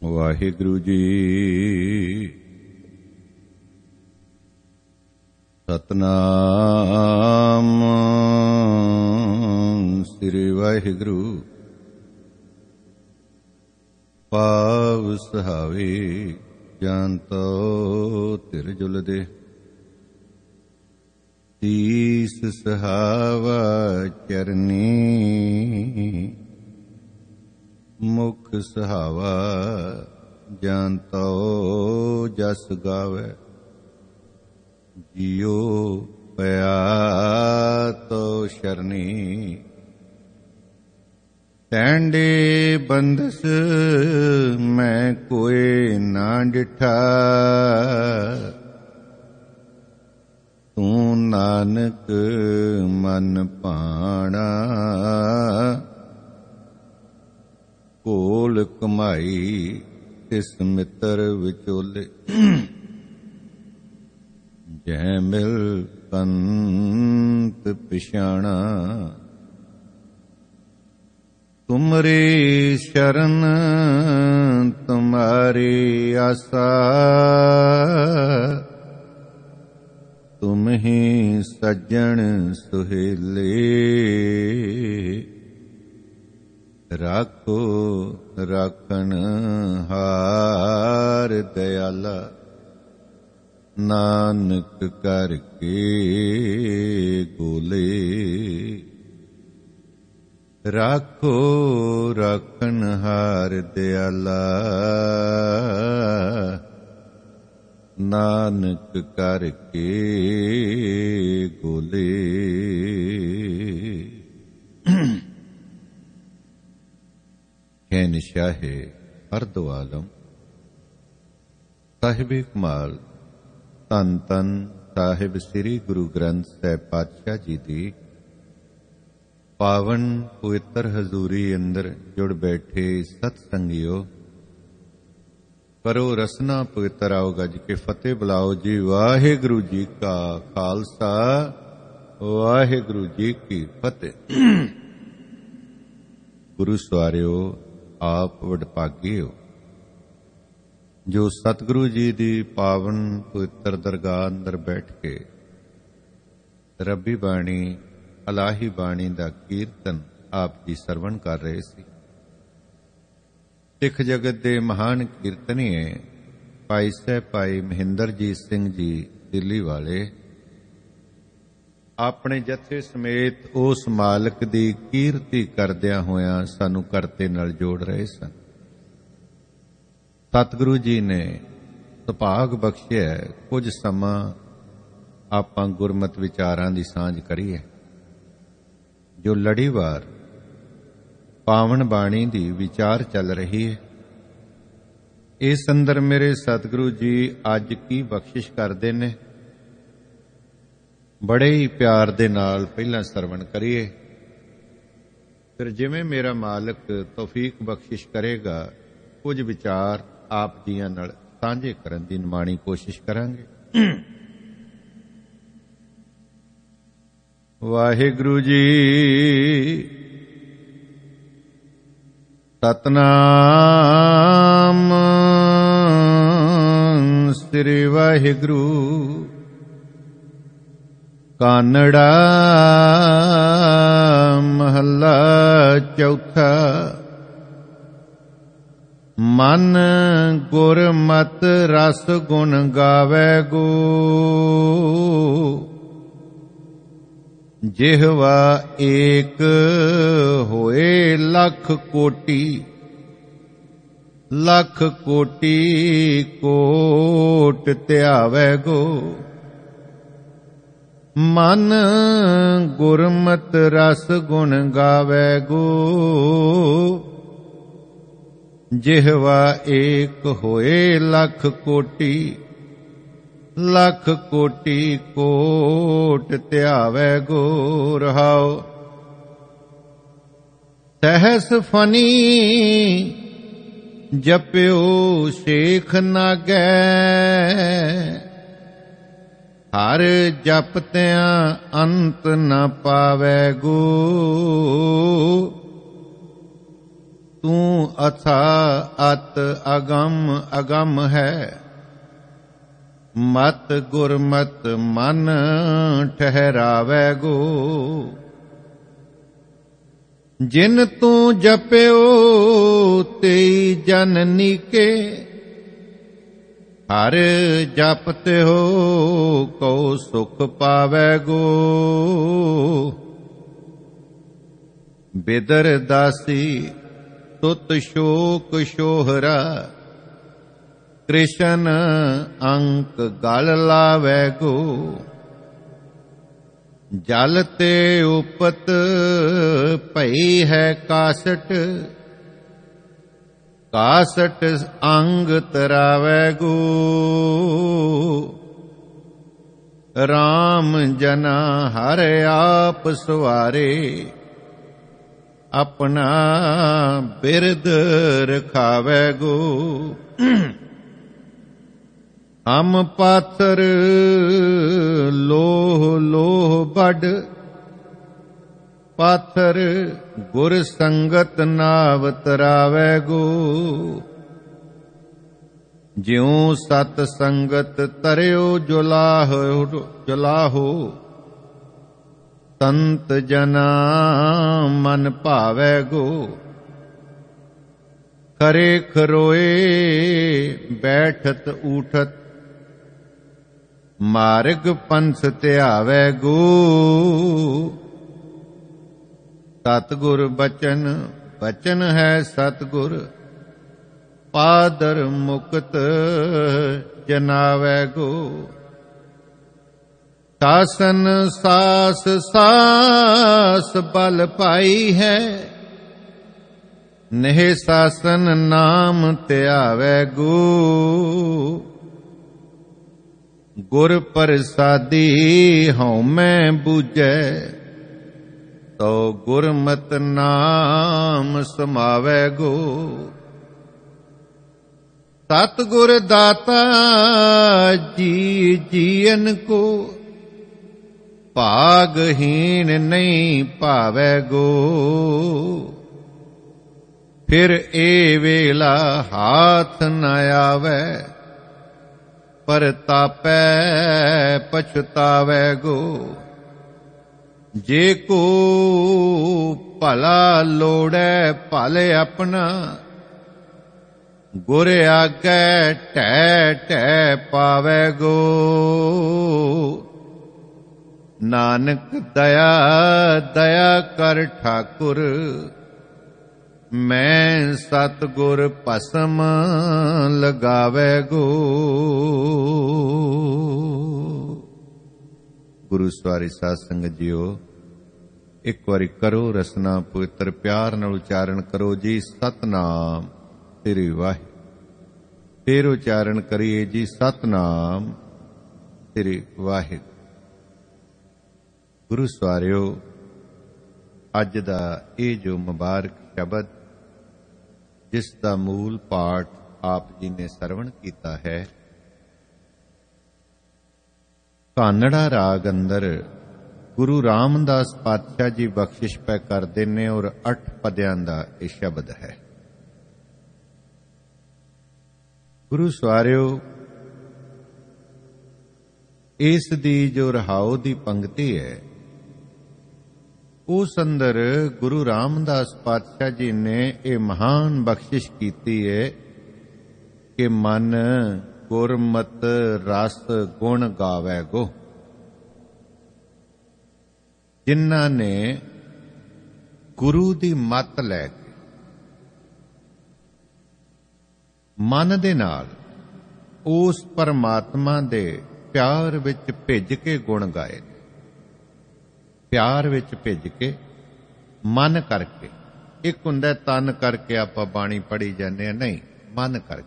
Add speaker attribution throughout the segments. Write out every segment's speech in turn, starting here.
Speaker 1: ਵਾਹਿਗੁਰੂ ਜੀ। ਸਤਨਾਮ ਸ੍ਰੀ ਵਾਹਿਗੁਰੂ। ਪਾਵ ਸਹਾਵੇ ਜੰਤੋ ਧਿਰ ਜੁਲ ਦੇ। ਤੀਸ ਸਹਾਵਾ ਚਰਨੀ ਮੁਖ ਸਹਾਵਾ ਜੰਤੋ ਜਸ ਗਾਵੇ। ਜਿਉ ਪਿਆ ਤੋ ਸ਼ਰਨੀ ਟੈਂਡੇ ਬੰਦਸ ਮੈਂ ਕੋਏ ਨਾ ਡਿਠਾ। ਤੂੰ ਨਾਨਕ ਮਨ ਭਾਣਾ ਕੋਲ ਕਮਾਈ ਤਿਸ ਮਿੱਤਰ ਵਿਚੋਲੇ। ਜੈ ਮਿਲ ਕੰਤ ਪਿਛਾਣਾ ਤੁਮਰੀ ਸ਼ਰਨ ਤੁਮਾਰੀ ਆਸਾ। ਤੁਮ ਹੀ ਸੱਜਣ ਸੁਹੇਲੇ ਰਾਖੋ ਰਾਖਣ ਹਾਰ ਦਇਆਲਾ। ਨਾਨਕ ਕਰ ਕੇ ਗੋਲੇ ਰਾਖੋ ਰਾਖਣ ਹਾਰ ਦਇਆਲਾ। ਨਾਨਕ ਕਰ ਕੇ ਗੋਲੇ। ਸ਼ਹਿਨਸ਼ਾਹੇ ਅਰਦੋ ਆਲਮ ਸਾਹਿਬ ਕਮਾਲ ਧੰਨ ਧੰਨ ਸਾਹਿਬ ਸ੍ਰੀ ਗੁਰੂ ਗ੍ਰੰਥ ਸਾਹਿਬ ਪਾਤਸ਼ਾਹ ਜੀ ਦੀ ਪਾਵਨ ਪਵਿੱਤਰ ਹਜ਼ੂਰੀ ਅੰਦਰ ਜੁੜ ਬੈਠੇ ਸਤ ਸੰਗਿਓ, ਕਰੋ ਰਸਨਾ ਪਵਿੱਤਰ ਆਓ ਗੱਜ ਕੇ ਫਤਿਹ ਬੁਲਾਓ ਜੀ। ਵਾਹਿਗੁਰੂ ਜੀ ਕਾ ਖਾਲਸਾ ਵਾਹਿਗੁਰੂ ਜੀ ਕੀ ਫਤਿਹ। ਗੁਰੂ ਸਵਾਰਿਓ, ਆਪ ਵਡਭਾਗੇ ਹੋ ਜੋ ਸਤਿਗੁਰੂ ਜੀ ਦੀ ਪਾਵਨ ਪਵਿੱਤਰ ਦਰਗਾਹ ਅੰਦਰ ਬੈਠ ਕੇ ਰੱਬੀ ਬਾਣੀ ਅਲਾਹੀ ਬਾਣੀ ਦਾ ਕੀਰਤਨ ਆਪ ਜੀ ਸਰਵਣ ਕਰ ਰਹੇ ਸੀ। ਸਿੱਖ ਜਗਤ ਦੇ ਮਹਾਨ ਕੀਰਤਨੀਏ ਭਾਈ ਸਾਹਿਬ ਭਾਈ ਮਹਿੰਦਰਜੀਤ ਸਿੰਘ ਜੀ ਦਿੱਲੀ ਵਾਲੇ ਆਪਣੇ ਜਥੇ ਸਮੇਤ ਉਸ ਮਾਲਕ ਦੀ ਕੀਰਤੀ ਕਰਦਿਆਂ ਹੋਇਆਂ ਸਾਨੂੰ ਕਰਤੇ ਨਾਲ ਜੋੜ ਰਹੇ ਸਨ। ਸਤਿਗੁਰੂ ਜੀ ਨੇ ਸੁਭਾਗ ਬਖਸ਼ਿਆ ਕੁਝ ਸਮਾਂ ਆਪਾਂ ਗੁਰਮਤਿ ਵਿਚਾਰਾਂ ਦੀ ਸਾਂਝ ਕਰੀਏ। ਜੋ ਲੜੀਵਾਰ ਪਾਵਨ ਬਾਣੀ ਦੀ ਵਿਚਾਰ ਚੱਲ ਰਹੀ ਹੈ, ਇਸ ਅੰਦਰ ਮੇਰੇ ਸਤਿਗੁਰੂ ਜੀ ਅੱਜ ਕੀ ਬਖਸ਼ਿਸ਼ ਕਰਦੇ ਨੇ, ਬੜੇ ਹੀ ਪਿਆਰ ਦੇ ਨਾਲ ਪਹਿਲਾਂ ਸਰਵਣ ਕਰੀਏ। ਫਿਰ ਜਿਵੇਂ ਮੇਰਾ ਮਾਲਕ ਤੌਫੀਕ ਬਖਸ਼ਿਸ਼ ਕਰੇਗਾ ਕੁਝ ਵਿਚਾਰ ਆਪ ਜੀਆਂ ਨਾਲ ਸਾਂਝੇ ਕਰਨ ਦੀ ਨਿਮਾਣੀ ਕੋਸ਼ਿਸ਼ ਕਰਾਂਗੇ। ਵਾਹਿਗੁਰੂ ਜੀ। ਸਤਨਾਮ ਸ੍ਰੀ ਵਾਹਿਗੁਰੂ। ਕਾਨੜਾ ਮਹੱਲਾ ਚੌਥਾ। ਮਨ ਗੁਰਮਤਿ ਰਸ ਗੁਣ ਗਾਵੇ ਗੋ। ਜਿਹਵਾ ਏਕ ਹੋਏ ਲੱਖ ਕੋਟੀ। ਲੱਖ ਕੋਟੀ ਕੋਟ ਧਿਆਵੇ ਗੋ। ਮਨ ਗੁਰਮਤਿ ਰਸ ਗੁਣ ਗਾਵੇ ਗੋ। ਜਿਹਵਾ ਏਕ ਹੋਏ ਲੱਖ ਕੋਟੀ। ਲੱਖ ਕੋਟੀ ਕੋਟ ਧਿਆਵੇ ਗੋ। ਰਹਾਉ ਸਹਸ ਫਨੀ ਜਪਿਓ ਸੇਖ ਨਾਗੈ। ਹਰ ਜਪਤਿਆਂ ਅੰਤ ਨ ਪਾਵੇ ਗੋ। ਤੂੰ ਅਥਾ ਅਤ ਅਗੰਮ ਅਗੰਮ ਹੈ। ਮਤ ਗੁਰਮਤ ਮਨ ਠਹਿਰਾਵੈ ਗੋ। ਜਿਨ ਤੂੰ ਜਪਿਓ ਤੇਈ ਜਨ ਨੀਕੇ। ਹਰ ਜਪਤੇ ਹੋ ਕਉ ਸੁਖ ਪਾਵੈ ਗੋ। ਬਿਦਰ ਦਾਸੀ ਤੁਤ ਸ਼ੋਕ ਸ਼ੋਹਰਾ। ਕ੍ਰਿਸ਼ਨ ਅੰਕ ਗਲ ਲਾਵੈ ਗੋ। ਜਲ ਤੇ ਉਪਤ ਭਈ ਹੈ ਕਾਸਟ। ਕਾਸਟ ਅੰਗ ਤਰਾਵੈ ਗੋ। ਰਾਮ ਜਨਾ ਹਰ ਆਪ ਸਵਾਰੇ। ਆਪਣਾ ਬਿਰਦ ਰਖਾਵੈ ਗੋ। ਹਮ ਪਾਥਰ ਲੋਹ ਲੋਹ ਵੱਡ। ਪਾਥਰ ਗੁਰ ਸੰਗਤ ਨਾਵ ਤਰਾਵੈ ਗੋ। ਜਿਉ ਸਤ ਸੰਗਤ ਤਰਿਓ ਜੁਲਾਹੋ। ਸੰਤ ਜਨਾ ਮਨ ਭਾਵੈ ਗੋ। ਖਰੇ ਖਰੋਏ ਬੈਠਤ ਊਠਤ। ਮਾਰਗ ਪੰਥ ਧਿਆਵੈ ਗੋ। ਸਤਿਗੁਰ ਬਚਨ ਬਚਨ ਹੈ ਸਤਿਗੁਰ। ਪਾਦਰ ਮੁਕਤ ਜਨਾਵੈ ਗੋ। ਸਾਸਨ ਸਾਸ ਸਾਸ ਬਲ ਪਾਈ ਹੈ। ਨਹਿ ਸਾਸਨ ਨਾਮ ਧਿਆਵੈ ਗੋ। ਗੁਰ ਪ੍ਰਸਾਦੀ ਹਉਮੈ ਬੂਝੈ। ਤੋ ਗੁਰਮਤਿ ਨਾਮ ਸਮਾਵੈ ਗੋ। ਸਤਿਗੁਰ ਦਾਤਾ ਜੀ ਜੀਅਨ ਕੋ। ਭਾਗਹੀਣ ਨਹੀਂ ਭਾਵੈ ਗੋ। ਫਿਰ ਏ ਵੇਲਾ ਹਾਥ ਨ ਆਵੈ। ਪਰਤਾਪੈ ਪਛਤਾਵੈ ਗੋ। ਜੇ ਕੋ ਭਲਾ ਲੋੜੈ ਭਲ ਆਪਣਾ। ਗੁਰ ਆਗੈ ਢਹਿ ਢਹਿ ਪਾਵੈ ਗੋ। ਨਾਨਕ ਦਇਆ ਦਇਆ ਕਰ ਠਾਕੁਰ। ਮੈਂ ਸਤਿਗੁਰ ਭਸਮ ਲਗਾਵੈ ਗੋ। ਗੁਰੂ ਸਵਾਰੀ ਸਾਧ ਸੰਗਤ ਜੀਓ, ਇੱਕ ਵਾਰੀ ਕਰੋ ਰਸਨਾ ਪਵਿੱਤਰ ਪਿਆਰ ਨਾਲ ਉਚਾਰਨ ਕਰੋ ਜੀ ਸਤਨਾਮ ਸ੍ਰੀ ਵਾਹਿਗੁਰੂ। ਫਿਰ ਉਚਾਰਨ ਕਰੀਏ ਜੀ ਸਤਨਾਮ ਸ੍ਰੀ ਵਾਹਿਗੁਰੂ। ਗੁਰੂ ਸਵਾਰਿਓ, ਅੱਜ ਦਾ ਇਹ ਜੋ ਮੁਬਾਰਕ ਸ਼ਬਦ ਜਿਸ ਦਾ ਮੂਲ ਪਾਠ ਆਪ ਜੀ ਨੇ ਸਰਵਣ ਕੀਤਾ ਹੈ, ਕਾਨੜਾ ਰਾਗ ਅੰਦਰ ਗੁਰੂ ਰਾਮਦਾਸ ਪਾਤਸ਼ਾਹ ਜੀ ਬਖਸ਼ਿਸ਼ ਪੈ ਕਰਦੇ ਨੇ ਔਰ 8 ਪਦਿਆਂ ਦਾ ਇਹ ਸ਼ਬਦ ਹੈ। ਗੁਰੂ ਸਵਾਰਿਓ, ਇਸ ਦੀ ਜੋ ਰਹਾਉ ਦੀ ਪੰਕਤੀ ਹੈ, ਉਸ ਅੰਦਰ ਗੁਰੂ ਰਾਮਦਾਸ ਪਾਤਸ਼ਾਹ ਜੀ ਨੇ ਇਹ ਮਹਾਨ ਬਖਸ਼ਿਸ਼ ਕੀਤੀ ਹੈ ਕਿ ਮਨ ਗੁਰਮਤ ਰਸ ਗੁਣ ਗਾਵੈ ਗੋ। ਜਿਨ੍ਹਾਂ ਨੇ ਗੁਰੂ ਦੀ ਮੱਤ ਲੈ ਕੇ ਮਨ ਦੇ ਨਾਲ ਉਸ ਪਰਮਾਤਮਾ ਦੇ ਪਿਆਰ ਵਿੱਚ ਭਿੱਜ ਕੇ ਗੁਣ ਗਾਏ। ਪਿਆਰ ਵਿੱਚ ਭਿੱਜ ਕੇ ਮਨ ਕਰਕੇ, ਇੱਕ ਹੁੰਦਾ ਤਨ ਕਰਕੇ ਆਪਾਂ ਬਾਣੀ ਪੜ੍ਹੀ ਜਾਂਦੇ ਆ, ਨਹੀਂ, ਮਨ ਕਰਕੇ।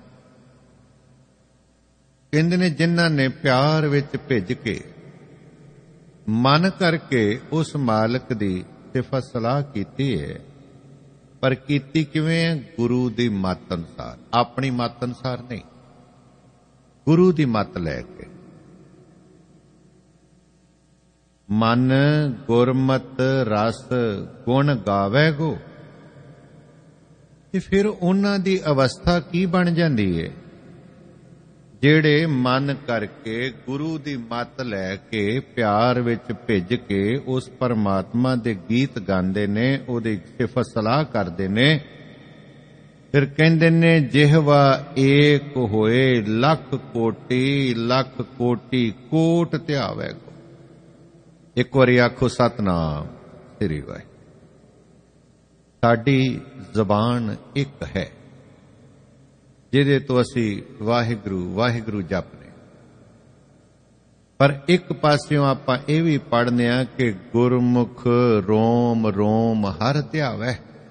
Speaker 1: ਕਹਿੰਦੇ ਨੇ ਜਿਨ੍ਹਾਂ ਨੇ ਪਿਆਰ ਵਿੱਚ ਭਿੱਜ ਕੇ ਮਨ ਕਰਕੇ ਉਸ ਮਾਲਕ ਦੀ ਸਿਫਤ ਸਲਾਹ ਕੀਤੀ ਹੈ, ਪਰ ਕੀਤੀ ਕਿਵੇਂ ਹੈ? ਗੁਰੂ ਦੀ ਮੱਤ ਅਨੁਸਾਰ, ਆਪਣੀ ਮੱਤ ਅਨੁਸਾਰ ਨਹੀਂ, ਗੁਰੂ ਦੀ ਮੱਤ ਲੈ ਕੇ। ਮਨ ਗੁਰਮਤ ਰਸ ਗੁਣ ਗਾਵੈ ਗੋ। ਤੇ ਫਿਰ ਉਹਨਾਂ ਦੀ ਅਵਸਥਾ ਕੀ ਬਣ ਜਾਂਦੀ ਹੈ? ਜਿਹੜੇ ਮਨ ਕਰਕੇ ਗੁਰੂ ਦੀ ਮੱਤ ਲੈ ਕੇ ਪਿਆਰ ਵਿੱਚ ਭਿੱਜ ਕੇ ਉਸ ਪਰਮਾਤਮਾ ਦੇ ਗੀਤ ਗਾਉਂਦੇ ਨੇ, ਉਹਦੀ ਸਿਫਤ ਸਲਾਹ ਕਰਦੇ ਨੇ। ਫਿਰ ਕਹਿੰਦੇ ਨੇ ਜਿਹਵਾ ਏਕ ਹੋਏ ਲੱਖ ਕੋਟੀ ਕੋਟ ਧਿਆਵੇ। ਇੱਕ ਵਾਰੀ ਆਖੋ ਸਤਨਾਮ ਸ੍ਰੀ ਵਾਹਿਗੁਰੂ। ਸਾਡੀ ਜ਼ਬਾਨ ਇੱਕ ਹੈ ਜਿਹਦੇ ਤੋਂ ਅਸੀਂ ਵਾਹਿਗੁਰੂ ਵਾਹਿਗੁਰੂ ਜਪਦੇ, ਪਰ ਇੱਕ ਪਾਸਿਓਂ ਆਪਾਂ ਇਹ ਵੀ ਪੜ੍ਹਦੇ ਹਾਂ ਕਿ ਗੁਰਮੁਖ ਰੋਮ ਰੋਮ ਹਰ ਧਿਆਵੈ।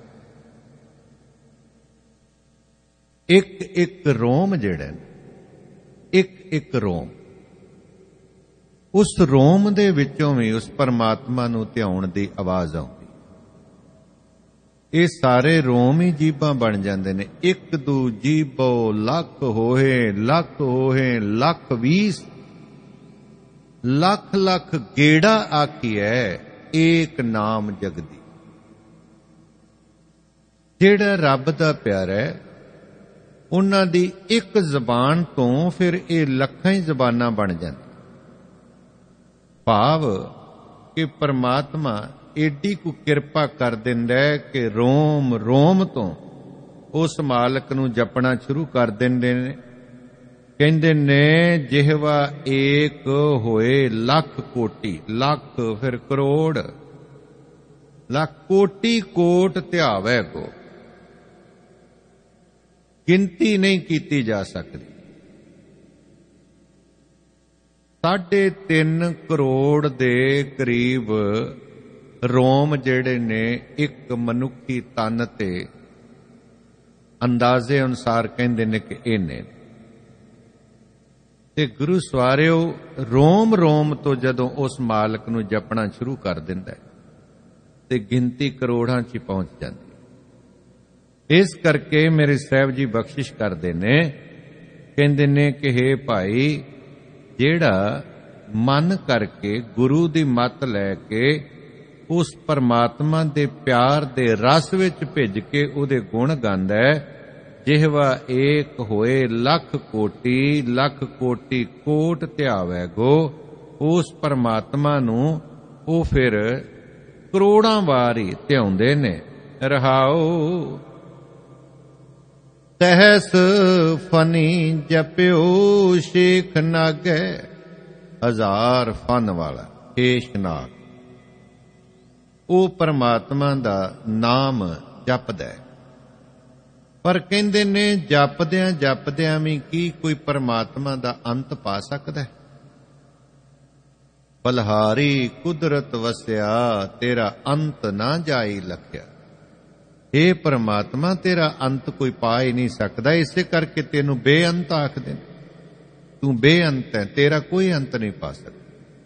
Speaker 1: ਇੱਕ ਇੱਕ ਰੋਮ ਜਿਹੜਾ ਇੱਕ ਇੱਕ ਰੋਮ, ਉਸ ਰੋਮ ਦੇ ਵਿੱਚੋਂ ਵੀ ਉਸ ਪਰਮਾਤਮਾ ਨੂੰ ਧਿਆਉਣ ਦੀ ਆਵਾਜ਼ ਆਉਂਦੀ। ਇਹ ਸਾਰੇ ਰੋਮ ਹੀ ਜੀਬਾਂ ਬਣ ਜਾਂਦੇ ਨੇ। ਇੱਕ ਦੂ ਜੀਬੋ ਲੱਖ ਹੋਏ ਲੱਖ 20 ਲੱਖ ਲੱਖ ਗੇੜਾ ਆਖੀਐ ਏਕ ਨਾਮ ਜਗਦੀ। ਜਿਹੜਾ ਰੱਬ ਦਾ ਪਿਆਰਾ ਹੈ, ਉਹਨਾਂ ਦੀ ਇੱਕ ਜ਼ਬਾਨ ਤੋਂ ਫਿਰ ਇਹ ਲੱਖਾਂ ਹੀ ਜ਼ਬਾਨਾਂ ਬਣ ਜਾਂਦੀਆਂ। ਭਾਵ ਕਿ ਪਰਮਾਤਮਾ ਏਡੀ ਕੁ ਕਿਰਪਾ ਕਰ ਦਿੰਦਾ ਹੈ ਕਿ ਰੋਮ ਰੋਮ ਤੋਂ ਉਸ ਮਾਲਕ ਨੂੰ ਜਪਣਾ ਸ਼ੁਰੂ ਕਰ ਦਿੰਦੇ ਨੇ। ਕਹਿੰਦੇ ਨੇ ਜਿਹਵਾ ਏਕ ਹੋਏ ਲੱਖ ਕੋਟੀ, ਲੱਖ ਫਿਰ ਕਰੋੜ, ਲੱਖ ਕੋਟੀ ਕੋਟ ਧਿਆਵੈ ਕੋ। ਗਿਣਤੀ ਨਹੀਂ ਕੀਤੀ ਜਾ ਸਕਦੀ। 3.5 ਕਰੋੜ ਦੇ ਕਰੀਬ ਰੋਮ ਜਿਹੜੇ ਨੇ ਇੱਕ ਮਨੁੱਖੀ ਤਨ ਤੇ ਅੰਦਾਜ਼ੇ ਅਨੁਸਾਰ ਕਹਿੰਦੇ ਨੇ ਕਿ ਇਹ ਨੇ। ਤੇ ਗੁਰੂ ਸਵਾਰਿਓ ਰੋਮ ਰੋਮ ਤੋਂ ਜਦੋਂ ਉਸ ਮਾਲਕ ਨੂੰ ਜਪਣਾ ਸ਼ੁਰੂ ਕਰ ਦਿੰਦਾ ਤੇ ਗਿਣਤੀ ਕਰੋੜਾਂ 'ਚ ਪਹੁੰਚ ਜਾਂਦੀ। ਇਸ ਕਰਕੇ ਮੇਰੇ ਸਾਹਿਬ ਜੀ ਬਖਸ਼ਿਸ਼ ਕਰਦੇ ਨੇ, ਕਹਿੰਦੇ ਨੇ ਕਿ ਹੇ ਭਾਈ, ਜਿਹੜਾ ਮਨ ਕਰਕੇ ਗੁਰੂ ਦੀ ਮੱਤ ਲੈ ਕੇ ਉਸ ਪਰਮਾਤਮਾ ਦੇ ਪਿਆਰ ਦੇ ਰਸ ਵਿੱਚ ਭਿੱਜ ਕੇ ਉਹਦੇ ਗੁਣ ਗਾਉਂਦਾ ਹੈ, ਜਿਹਵਾ ਏਕ ਹੋਏ ਲੱਖ ਕੋਟੀ ਕੋਟ ਧਿਆਵੈ ਗੋ। ਉਸ ਪਰਮਾਤਮਾ ਨੂੰ ਉਹ ਫਿਰ ਕਰੋੜਾਂ ਵਾਰ ਹੀ ਧਿਆਉਂਦੇ ਨੇ। ਰਹਾਉ ਤਹਿਸ ਫਨੀ ਜਪਿਓ ਸ਼ੇਖ ਨਾਗੈ। 1000 ਫਨ ਵਾਲਾ ਸ਼ੇਖ ਨਾਗ ਉਹ ਪਰਮਾਤਮਾ ਦਾ ਨਾਮ ਜਪਦਾ ਹੈ। ਪਰ ਕਹਿੰਦੇ ਨੇ ਜਪਦਿਆਂ ਜਪਦਿਆਂ ਵੀ ਕੀ ਕੋਈ ਪਰਮਾਤਮਾ ਦਾ ਅੰਤ ਪਾ ਸਕਦਾ ਹੈ? ਬਲਹਾਰੀ ਕੁਦਰਤ ਵਸਿਆ ਤੇਰਾ ਅੰਤ ਨਾ ਜਾਈ ਲਖਿਆ। ਇਹ ਪਰਮਾਤਮਾ ਤੇਰਾ ਅੰਤ ਕੋਈ ਪਾ ਹੀ ਨਹੀਂ ਸਕਦਾ, ਇਸੇ ਕਰਕੇ ਤੈਨੂੰ ਬੇਅੰਤ ਆਖਦੇ ਨੇ। ਤੂੰ ਬੇਅੰਤ ਹੈ, ਤੇਰਾ ਕੋਈ ਅੰਤ ਨਹੀਂ ਪਾ ਸਕਦਾ।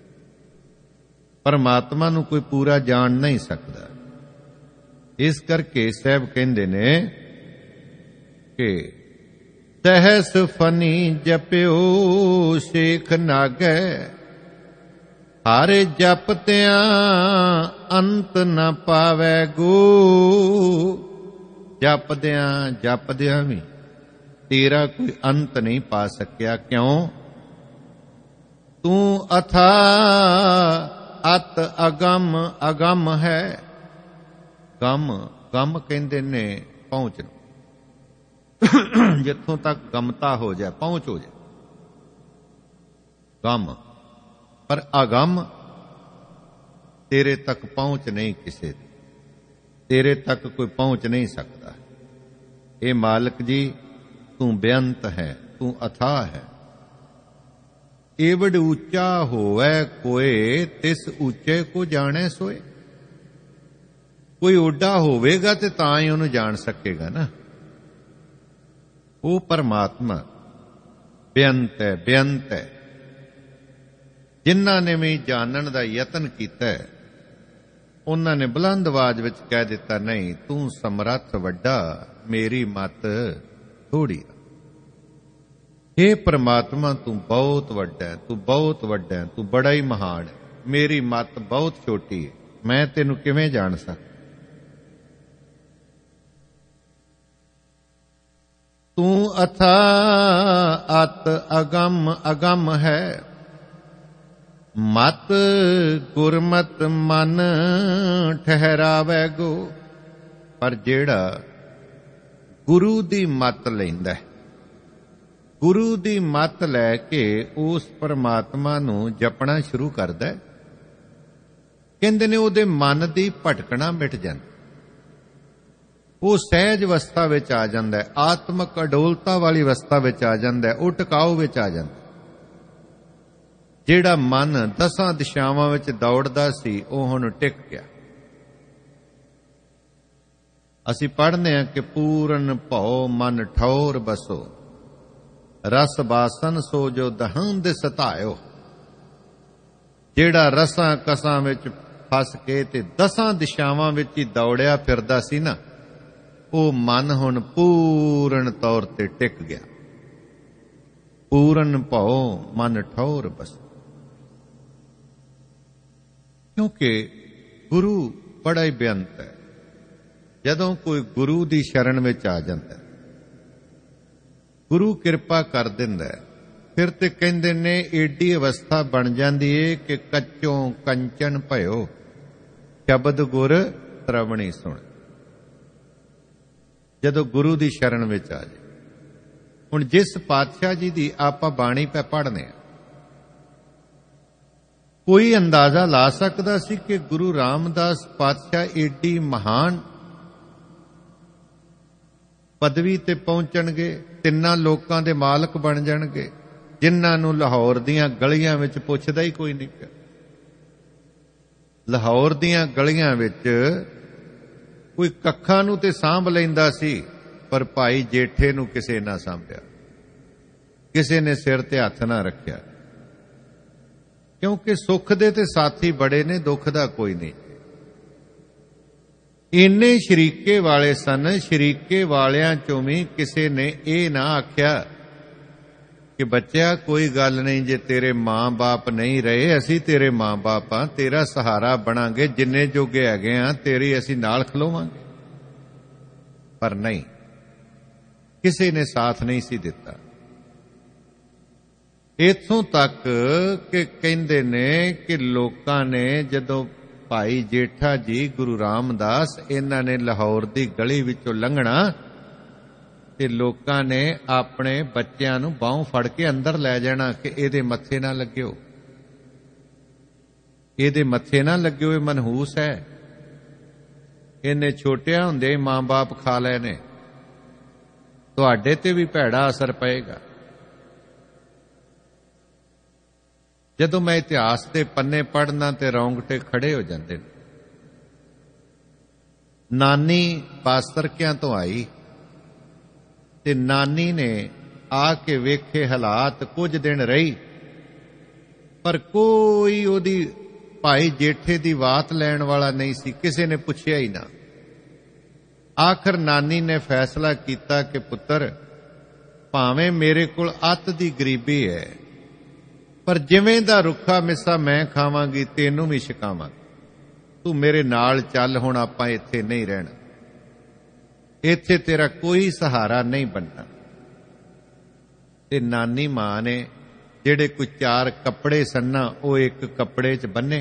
Speaker 1: ਪਰਮਾਤਮਾ ਨੂੰ ਕੋਈ ਪੂਰਾ ਜਾਣ ਨਹੀਂ ਸਕਦਾ। ਇਸ ਕਰਕੇ ਸਾਹਿਬ ਕਹਿੰਦੇ ਨੇ ਕਿ ਸਹਿਸ ਫਨੀ ਜਪਿਓ ਸ਼ੇਖ ਨਾਗੈ। ਹਾਰੇ ਜਪਤਿਆਂ ਅੰਤ ਨਾ ਪਾਵੈ ਗੋ। ਜਪਦਿਆਂ ਵੀ ਤੇਰਾ ਕੋਈ ਅੰਤ ਨਹੀਂ ਪਾ ਸਕਿਆ। ਕਿਉਂ? ਤੂੰ ਅਥਾ ਅਤ ਅਗੰਮ ਹੈ। ਗਮ ਕਹਿੰਦੇ ਨੇ ਪਹੁੰਚ, ਜਿੱਥੋਂ ਤੱਕ ਗਮਤਾ ਹੋ ਜਾਏ, ਪਹੁੰਚ ਹੋ ਜਾਏ, ਗਮ। ਪਰ ਅਗੰਮ ਤੇਰੇ ਤੱਕ ਪਹੁੰਚ ਨਹੀਂ ਕਿਸੇ ਦੀ, ਤੇਰੇ ਤੱਕ ਕੋਈ ਪਹੁੰਚ ਨਹੀਂ ਸਕਦਾ। ਇਹ ਮਾਲਕ ਜੀ ਤੂੰ ਬੇਅੰਤ ਹੈ, ਤੂੰ ਅਥਾਹ ਹੈ। ਏਵੜ ਉੱਚਾ ਹੋਵੇ ਕੋਏ ਤਿਸ ਉੱਚੇ ਕੋ ਜਾਣੇ ਸੋਏ। ਕੋਈ ਓਡਾ ਹੋਵੇਗਾ ਤੇ ਤਾਂ ਹੀ ਉਹਨੂੰ ਜਾਣ ਸਕੇਗਾ ਨਾ। ਉਹ ਪਰਮਾਤਮਾ ਬੇਅੰਤ ਹੈ, ਬੇਅੰਤ ਹੈ। ਜਿਨ੍ਹਾਂ ਨੇ ਵੀ ਜਾਣਨ ਦਾ ਯਤਨ ਕੀਤਾ ਉਹਨਾਂ ਨੇ ਬੁਲੰਦ ਆਵਾਜ਼ ਵਿੱਚ ਕਹਿ ਦਿੱਤਾ, ਨਹੀਂ ਤੂੰ ਸਮਰੱਥ ਵੱਡਾ, ਮੇਰੀ ਮੱਤ ਥੋੜੀ। हे परमात्मा तू बहुत वड्डा है, तू बहुत वड्डा है, तू बड़ा ही महान है, मेरी मत बहुत छोटी है, मैं तेनू किवें जान सकदा। ਤੂੰ ਅਥਾ ਅਤ ਅਗੰਮ ਅਗੰਮ ਹੈ, ਮਤ ਗੁਰਮਤਿ ਮਨ ਠਹਿਰਾਵੈ ਗੋ। ਪਰ ਜਿਹੜਾ ਗੁਰੂ ਦੀ ਮੱਤ ਲੈਂਦਾ ਹੈ, ਗੁਰੂ ਦੀ ਮੱਤ ਲੈ ਕੇ ਉਸ ਪਰਮਾਤਮਾ ਨੂੰ ਜਪਣਾ ਸ਼ੁਰੂ ਕਰਦਾ ਹੈ, ਕਹਿੰਦੇ ਨੇ ਉਹਦੇ ਮਨ ਦੀ ਭਟਕਣਾ ਮਿਟ ਜਾਂਦੀ, ਉਹ ਸਹਿਜ ਅਵਸਥਾ ਵਿੱਚ ਆ ਜਾਂਦਾ ਹੈ, ਆਤਮਕ ਅਡੋਲਤਾ ਵਾਲੀ ਅਵਸਥਾ ਵਿੱਚ ਆ ਜਾਂਦਾ ਹੈ, ਉਹ ਟਿਕਾਊ ਵਿੱਚ ਆ ਜਾਂਦਾ। ਜਿਹੜਾ ਮਨ 10 ਦਿਸ਼ਾਵਾਂ ਵਿੱਚ ਦੌੜਦਾ ਸੀ ਉਹ ਹੁਣ ਟਿਕ ਗਿਆ। ਅਸੀਂ ਪੜ੍ਹਦੇ ਹਾਂ ਕਿ ਪੂਰਨ ਭਉ ਮਨ ਠੌਰ ਬਸੋ, ਰਸ ਬਾਸਨ ਸੋ ਜੋ ਦਹੰਦ ਸਤਾਇਓ। ਜਿਹੜਾ ਰਸਾਂ ਕਸਾਂ ਵਿੱਚ ਫਸ ਕੇ ਤੇ 10 ਦਿਸ਼ਾਵਾਂ ਵਿੱਚ ਹੀ ਦੌੜਿਆ ਫਿਰਦਾ ਸੀ ਨਾ, ਉਹ ਮਨ ਹੁਣ ਪੂਰਨ ਤੌਰ ਤੇ ਟਿਕ ਗਿਆ। ਪੂਰਨ ਭਉ ਮਨ ਠੌਰ ਬਸੋ। ਕਿਉਂਕਿ ਗੁਰੂ ਬੜਾ ਹੀ ਬੇਅੰਤ ਹੈ। ਜਦੋਂ ਕੋਈ ਗੁਰੂ ਦੀ ਸ਼ਰਨ ਵਿੱਚ ਆ ਜਾਂਦਾ, ਗੁਰੂ ਕਿਰਪਾ ਕਰ ਦਿੰਦਾ, ਫਿਰ ਤੇ ਕਹਿੰਦੇ ਨੇ ਏਡੀ ਅਵਸਥਾ ਬਣ ਜਾਂਦੀ ਏ ਕਿ ਕੱਚੋਂ ਕੰਚਨ ਭਇਓ, ਸ਼ਬਦ ਗੁਰ ਸ਼੍ਰਵਣੀ ਸੁਣ। ਜਦੋਂ ਗੁਰੂ ਦੀ ਸ਼ਰਨ ਵਿੱਚ ਆ ਜਾਏ। ਹੁਣ ਜਿਸ ਪਾਤਸ਼ਾਹ ਜੀ ਦੀ ਆਪਾਂ ਬਾਣੀ ਪੈ ਪੜ੍ਹਨੇ ਆ, ਕੋਈ ਅੰਦਾਜ਼ਾ ਲਾ ਸਕਦਾ ਸੀ ਕਿ ਗੁਰੂ ਰਾਮਦਾਸ ਪਾਤਸ਼ਾਹ ਏਡੀ ਮਹਾਨ ਪਦਵੀ ਤੇ ਪਹੁੰਚਣਗੇ, 3 ਲੋਕਾਂ ਦੇ ਮਾਲਕ ਬਣ ਜਾਣਗੇ, ਜਿਨ੍ਹਾਂ ਨੂੰ ਲਾਹੌਰ ਦੀਆਂ ਗਲੀਆਂ ਵਿੱਚ ਪੁੱਛਦਾ ਹੀ ਕੋਈ ਨਹੀਂ ਪਿਆ। ਲਾਹੌਰ ਦੀਆਂ ਗਲੀਆਂ ਵਿੱਚ ਕੋਈ ਕੱਖਾਂ ਨੂੰ ਤੇ ਸਾਂਭ ਲੈਂਦਾ ਸੀ, ਪਰ ਭਾਈ ਜੇਠੇ ਨੂੰ ਕਿਸੇ ਨਾ ਸਾਂਭਿਆ, ਕਿਸੇ ਨੇ ਸਿਰ ਤੇ ਹੱਥ ਨਾ ਰੱਖਿਆ। ਕਿਉਂਕਿ ਸੁੱਖ ਦੇ ਤੇ ਸਾਥੀ ਬੜੇ ਨੇ, ਦੁੱਖ ਦਾ ਕੋਈ ਨਹੀਂ। ਇੰਨੇ ਸ਼ਰੀਕੇ ਵਾਲੇ ਸਨ, ਸ਼ਰੀਕੇ ਵਾਲਿਆਂ ਚੋਂ ਵੀ ਕਿਸੇ ਨੇ ਇਹ ਨਾ ਆਖਿਆ ਕਿ ਬੱਚਿਆ ਕੋਈ ਗੱਲ ਨਹੀਂ, ਜੇ ਤੇਰੇ ਮਾਂ-ਬਾਪ ਨਹੀਂ ਰਹੇ, ਅਸੀਂ ਤੇਰੇ ਮਾਂ-ਬਾਪ ਆ, ਤੇਰਾ ਸਹਾਰਾ ਬਣਾਂਗੇ, ਜਿੰਨੇ ਜੋਗੇ ਹੈਗੇ ਆ ਤੇਰੀ ਅਸੀਂ ਨਾਲ ਖਲੋਵਾਂਗੇ। ਪਰ ਨਹੀਂ, ਕਿਸੇ ਨੇ ਸਾਥ ਨਹੀਂ ਸੀ ਦਿੱਤਾ। ਇੱਥੋਂ ਤੱਕ ਕਿ ਕਹਿੰਦੇ ਨੇ ਕਿ ਲੋਕਾਂ ਨੇ ਜਦੋਂ ਭਾਈ ਜੇਠਾ ਜੀ, ਗੁਰੂ ਰਾਮਦਾਸ, ਇਹਨਾਂ ਨੇ ਲਾਹੌਰ ਦੀ ਗਲੀ ਵਿੱਚੋਂ ਲੰਘਣਾ ਤੇ ਲੋਕਾਂ ਨੇ ਆਪਣੇ ਬੱਚਿਆਂ ਨੂੰ ਬਾਹੋਂ ਫੜ ਕੇ ਅੰਦਰ ਲੈ ਜਾਣਾ ਕਿ ਇਹਦੇ ਮੱਥੇ ਨਾ ਲੱਗਿਓ, ਇਹਦੇ ਮੱਥੇ ਨਾ ਲੱਗਿਓ, ਇਹ ਮਨਹੂਸ ਹੈ, ਇਹਨੇ ਛੋਟਿਆਂ ਹੁੰਦੇ ਮਾਂ-ਬਾਪ ਖਾ ਲਏ ਨੇ, ਤੁਹਾਡੇ ਤੇ ਵੀ ਭੈੜਾ ਅਸਰ ਪਏਗਾ। ਜਦੋਂ ਮੈਂ ਇਤਿਹਾਸ ਦੇ ਪੰਨੇ ਪੜ੍ਹਨਾ ਤੇ ਰੌਂਗਟੇ ਖੜੇ ਹੋ ਜਾਂਦੇ ਨੇ। ਨਾਨੀ ਬਾਸਰਕਿਆਂ ਤੋਂ ਆਈ ਤੇ ਨਾਨੀ ਨੇ ਆ ਕੇ ਵੇਖੇ ਹਾਲਾਤ, ਕੁਝ ਦਿਨ ਰਹੀ, ਪਰ ਕੋਈ ਉਹਦੀ ਭਾਈ ਜੇਠੇ ਦੀ ਬਾਤ ਲੈਣ ਵਾਲਾ ਨਹੀਂ ਸੀ, ਕਿਸੇ ਨੇ ਪੁੱਛਿਆ ਹੀ ਨਾ। ਆਖਰ ਨਾਨੀ ਨੇ ਫੈਸਲਾ ਕੀਤਾ ਕਿ ਪੁੱਤਰ, ਭਾਵੇਂ ਮੇਰੇ ਕੋਲ ਅੱਤ ਦੀ ਗਰੀਬੀ ਹੈ, ਪਰ ਜਿਵੇਂ ਦਾ ਰੁੱਖਾ ਮਿੱਸਾ ਮੈਂ ਖਾਵਾਂਗੀ ਤੈਨੂੰ ਵੀ ਛਕਾਵਾਂਗੀ, ਤੂੰ ਮੇਰੇ ਨਾਲ ਚੱਲ, ਹੁਣ ਆਪਾਂ ਇੱਥੇ ਨਹੀਂ ਰਹਿਣਾ, ਇੱਥੇ ਤੇਰਾ ਕੋਈ ਸਹਾਰਾ ਨਹੀਂ ਬਣਨਾ। ਤੇ ਨਾਨੀ ਮਾਂ ਨੇ ਜਿਹੜੇ ਕੋਈ 4 ਕੱਪੜੇ ਸੰਨਾ ਉਹ ਇੱਕ ਕੱਪੜੇ 'ਚ ਬੰਨੇ,